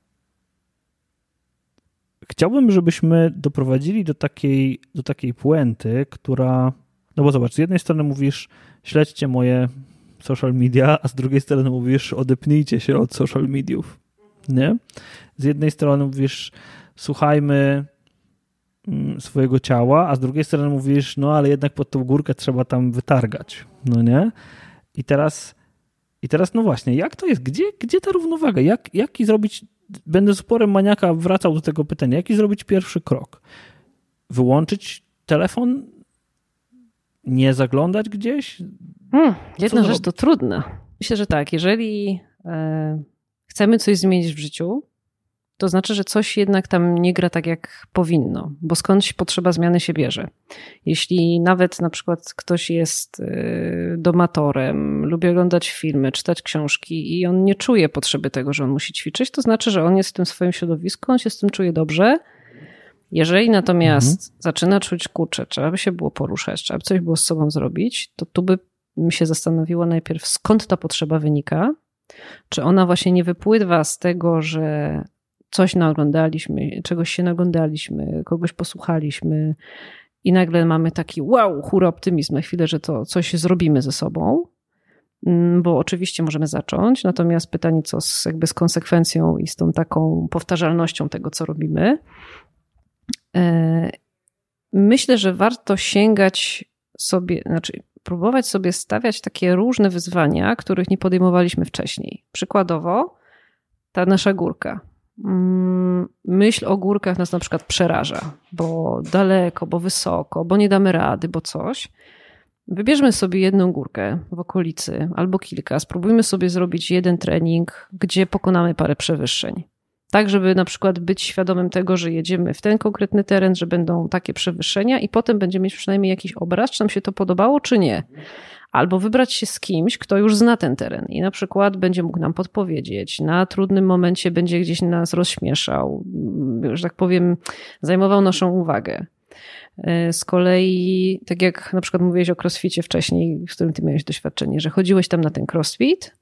chciałbym, żebyśmy doprowadzili do takiej, do takiej puenty, która, no bo zobacz, z jednej strony mówisz, śledźcie moje social media, a z drugiej strony mówisz, odepnijcie się od social mediów, nie? Z jednej strony mówisz, słuchajmy swojego ciała, a z drugiej strony mówisz, no ale jednak pod tą górkę trzeba tam wytargać, no nie? I teraz, i teraz no właśnie, jak to jest? Gdzie, gdzie ta równowaga? Jak, jaki zrobić, będę z uporem maniaka wracał do tego pytania, jaki zrobić pierwszy krok? Wyłączyć telefon? Nie zaglądać gdzieś? Hmm, jedna rzecz zrobić? To trudne. Myślę, że tak, jeżeli e, chcemy coś zmienić w życiu, to znaczy, że coś jednak tam nie gra tak, jak powinno, bo skądś potrzeba zmiany się bierze. Jeśli nawet na przykład ktoś jest domatorem, lubi oglądać filmy, czytać książki i on nie czuje potrzeby tego, że on musi ćwiczyć, to znaczy, że on jest w tym swoim środowisku, on się z tym czuje dobrze. Jeżeli natomiast mhm. zaczyna czuć kurczę, trzeba by się było poruszać, trzeba by coś było z sobą zrobić, to tu by mi się zastanowiło najpierw, skąd ta potrzeba wynika. Czy ona właśnie nie wypływa z tego, że coś naoglądaliśmy, czegoś się naglądaliśmy, kogoś posłuchaliśmy i nagle mamy taki wow, hura optymizm na chwilę, że to coś zrobimy ze sobą, bo oczywiście możemy zacząć, natomiast pytanie co z, jakby z konsekwencją i z tą taką powtarzalnością tego, co robimy. Myślę, że warto sięgać sobie, znaczy próbować sobie stawiać takie różne wyzwania, których nie podejmowaliśmy wcześniej. Przykładowo ta nasza górka. Myśl o górkach nas na przykład przeraża, bo daleko, bo wysoko, bo nie damy rady, bo coś. Wybierzmy sobie jedną górkę w okolicy albo kilka. Spróbujmy sobie zrobić jeden trening, gdzie pokonamy parę przewyższeń. Tak, żeby na przykład być świadomym tego, że jedziemy w ten konkretny teren, że będą takie przewyższenia i potem będziemy mieć przynajmniej jakiś obraz, czy nam się to podobało, czy nie. Albo wybrać się z kimś, kto już zna ten teren i na przykład będzie mógł nam podpowiedzieć, na trudnym momencie będzie gdzieś nas rozśmieszał, że tak powiem, zajmował naszą uwagę. Z kolei, tak jak na przykład mówiłeś o crossficie wcześniej, w którym ty miałeś doświadczenie, że chodziłeś tam na ten crossfit,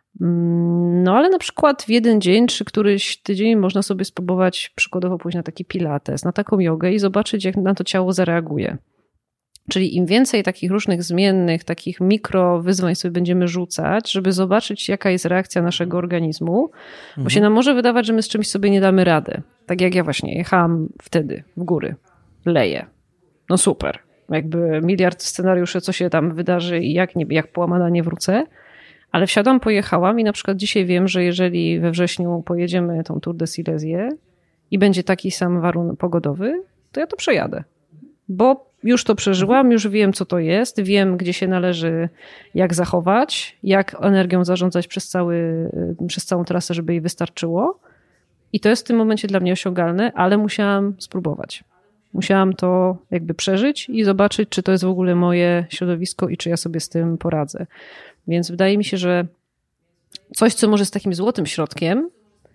no ale na przykład w jeden dzień czy któryś tydzień można sobie spróbować przykładowo pójść na taki pilates, na taką jogę i zobaczyć, jak na to ciało zareaguje. Czyli im więcej takich różnych zmiennych, takich mikro wyzwań sobie będziemy rzucać, żeby zobaczyć, jaka jest reakcja naszego organizmu, mhm. bo się nam może wydawać, że my z czymś sobie nie damy rady. Tak jak ja właśnie jechałam wtedy w góry, leję. No super. Jakby miliard scenariuszy, co się tam wydarzy i jak, nie, jak połamana nie wrócę. Ale wsiadłam, pojechałam i na przykład dzisiaj wiem, że jeżeli we wrześniu pojedziemy tą Tour de Silesię i będzie taki sam warunek pogodowy, to ja to przejadę. Bo już to przeżyłam, już wiem, co to jest, wiem, gdzie się należy, jak zachować, jak energią zarządzać przez, cały, przez całą trasę, żeby jej wystarczyło. I to jest w tym momencie dla mnie osiągalne, ale musiałam spróbować. Musiałam to jakby przeżyć i zobaczyć, czy to jest w ogóle moje środowisko i czy ja sobie z tym poradzę. Więc wydaje mi się, że coś, co może z takim złotym środkiem,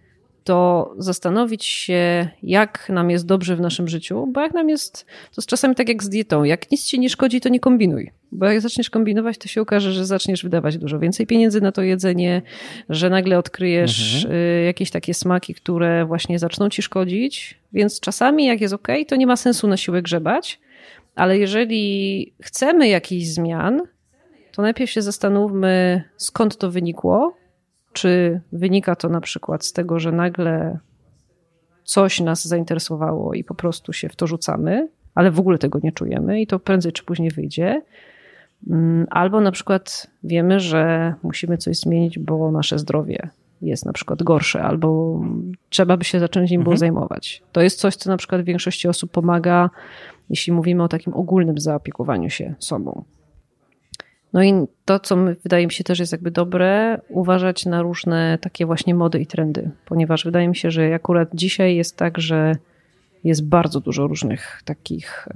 to zastanowić się, jak nam jest dobrze w naszym życiu, bo jak nam jest, to jest czasami tak jak z dietą, jak nic ci nie szkodzi, to nie kombinuj, bo jak zaczniesz kombinować, to się okaże, że zaczniesz wydawać dużo więcej pieniędzy na to jedzenie, że nagle odkryjesz mhm. jakieś takie smaki, które właśnie zaczną ci szkodzić, więc czasami jak jest okej, to nie ma sensu na siłę grzebać, ale jeżeli chcemy jakichś zmian, to najpierw się zastanówmy, skąd to wynikło. Czy wynika to na przykład z tego, że nagle coś nas zainteresowało i po prostu się w to rzucamy, ale w ogóle tego nie czujemy i to prędzej czy później wyjdzie. Albo na przykład wiemy, że musimy coś zmienić, bo nasze zdrowie jest na przykład gorsze, albo trzeba by się zacząć nim mhm. było zajmować. To jest coś, co na przykład większości osób pomaga, jeśli mówimy o takim ogólnym zaopiekowaniu się sobą. No i to, co my, wydaje mi się też jest jakby dobre, uważać na różne takie właśnie mody i trendy, ponieważ wydaje mi się, że akurat dzisiaj jest tak, że jest bardzo dużo różnych takich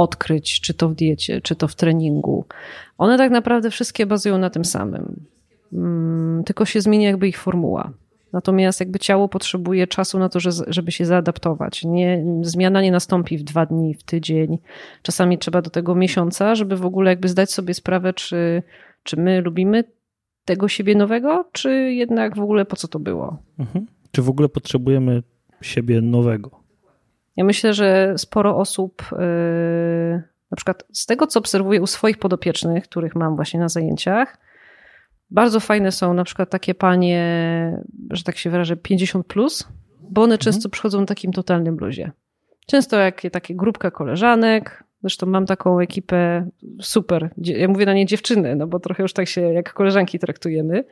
odkryć, czy to w diecie, czy to w treningu. One tak naprawdę wszystkie bazują na tym samym. tylko się zmienia jakby ich formuła. Natomiast jakby ciało potrzebuje czasu na to, żeby się zaadaptować. Nie, zmiana nie nastąpi w dwa dni, w tydzień. Czasami trzeba do tego miesiąca, żeby w ogóle jakby zdać sobie sprawę, czy, czy my lubimy tego siebie nowego, czy jednak w ogóle po co to było. Mhm. Czy w ogóle potrzebujemy siebie nowego? Ja myślę, że sporo osób, yy, na przykład z tego, co obserwuję u swoich podopiecznych, których mam właśnie na zajęciach, bardzo fajne są na przykład takie panie, że tak się wyrażę, pięćdziesiąt plus, bo one często mhm. przychodzą w takim totalnym bluzie. Często jak takie grupka koleżanek, zresztą mam taką ekipę super, ja mówię na nie dziewczyny, no bo trochę już tak się jak koleżanki traktujemy,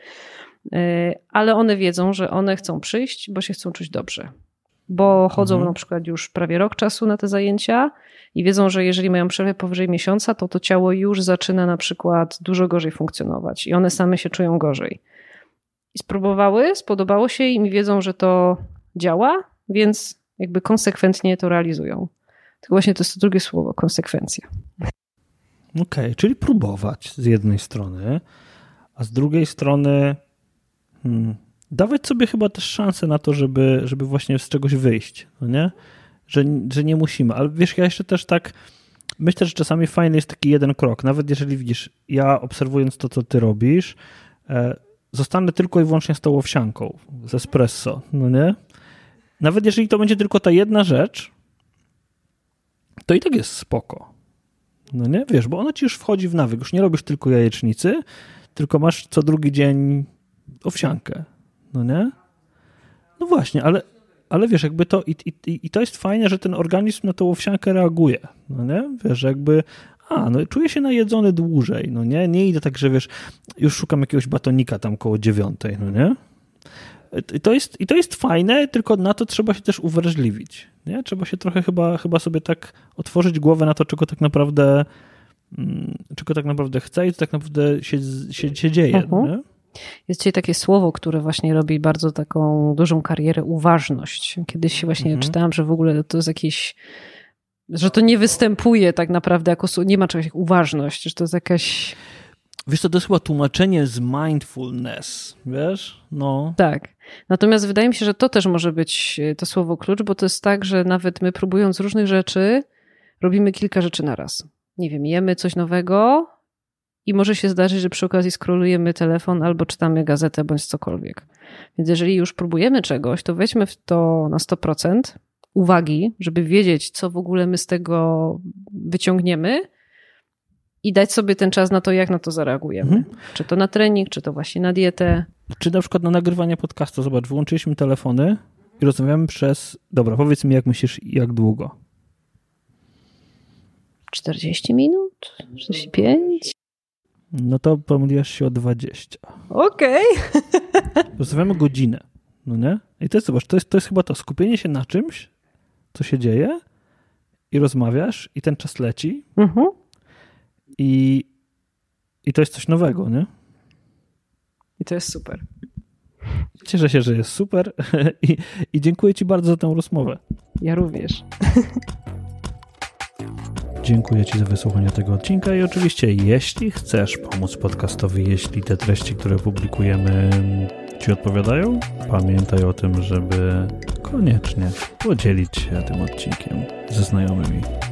ale one wiedzą, że one chcą przyjść, bo się chcą czuć dobrze. Bo chodzą mhm. na przykład już prawie rok czasu na te zajęcia i wiedzą, że jeżeli mają przerwę powyżej miesiąca, to to ciało już zaczyna na przykład dużo gorzej funkcjonować i one same się czują gorzej. I spróbowały, spodobało się im i wiedzą, że to działa, więc jakby konsekwentnie to realizują. Tylko właśnie to jest to drugie słowo, konsekwencja. Okej, okay, czyli próbować z jednej strony, a z drugiej strony hmm, dawać sobie chyba też szansę na to, żeby, żeby właśnie z czegoś wyjść, no nie? Że, że nie musimy. Ale wiesz, ja jeszcze też tak myślę, że czasami fajny jest taki jeden krok. Nawet jeżeli widzisz, ja obserwując to, co ty robisz, e, zostanę tylko i wyłącznie z tą owsianką, z espresso, no nie? Nawet jeżeli to będzie tylko ta jedna rzecz, to i tak jest spoko. No nie? Wiesz, bo ona ci już wchodzi w nawyk. Już nie robisz tylko jajecznicy, tylko masz co drugi dzień owsiankę. No nie? No właśnie, ale, ale wiesz, jakby to i, i, i to jest fajne, że ten organizm na tą owsiankę reaguje. No nie? Wiesz, jakby a, no czuję się najedzony dłużej, no nie? Nie idę tak, że wiesz, już szukam jakiegoś batonika tam koło dziewiątej, no nie? I to jest, i to jest fajne, tylko na to trzeba się też uwrażliwić, nie? Trzeba się trochę chyba, chyba sobie tak otworzyć głowę na to, czego tak naprawdę czego tak naprawdę chce i co tak naprawdę się, się, się dzieje, mhm. nie? Jest dzisiaj takie słowo, które właśnie robi bardzo taką dużą karierę, uważność. Kiedyś właśnie mhm. czytałam, że w ogóle to jest jakieś, że to nie występuje tak naprawdę jako, nie ma czegoś jak uważność, że to jest jakaś... Wiesz co, to jest chyba tłumaczenie z mindfulness, wiesz? No. Tak. Natomiast wydaje mi się, że to też może być to słowo klucz, bo to jest tak, że nawet my próbując różnych rzeczy, robimy kilka rzeczy na raz. Nie wiem, jemy coś nowego i może się zdarzyć, że przy okazji scrollujemy telefon albo czytamy gazetę bądź cokolwiek. Więc jeżeli już próbujemy czegoś, to weźmy w to na sto procent uwagi, żeby wiedzieć, co w ogóle my z tego wyciągniemy i dać sobie ten czas na to, jak na to zareagujemy. Mhm. Czy to na trening, czy to właśnie na dietę. Czy na przykład na nagrywanie podcastu. Zobacz, wyłączyliśmy telefony i rozmawiamy przez... Dobra, powiedz mi, jak myślisz, jak długo? czterdzieści minut? czterdzieści pięć? No to pomyliłaś się o dwadzieścia. Okej. Okay. Rozmawiamy godzinę, no nie? I to jest, zobacz, to jest, to jest chyba to skupienie się na czymś, co się dzieje i rozmawiasz i ten czas leci mhm. i, i to jest coś nowego, nie? I to jest super. Cieszę się, że jest super i, i dziękuję ci bardzo za tę rozmowę. Ja również. Dziękuję ci za wysłuchanie tego odcinka i oczywiście jeśli chcesz pomóc podcastowi, jeśli te treści, które publikujemy ci odpowiadają, pamiętaj o tym, żeby koniecznie podzielić się tym odcinkiem ze znajomymi.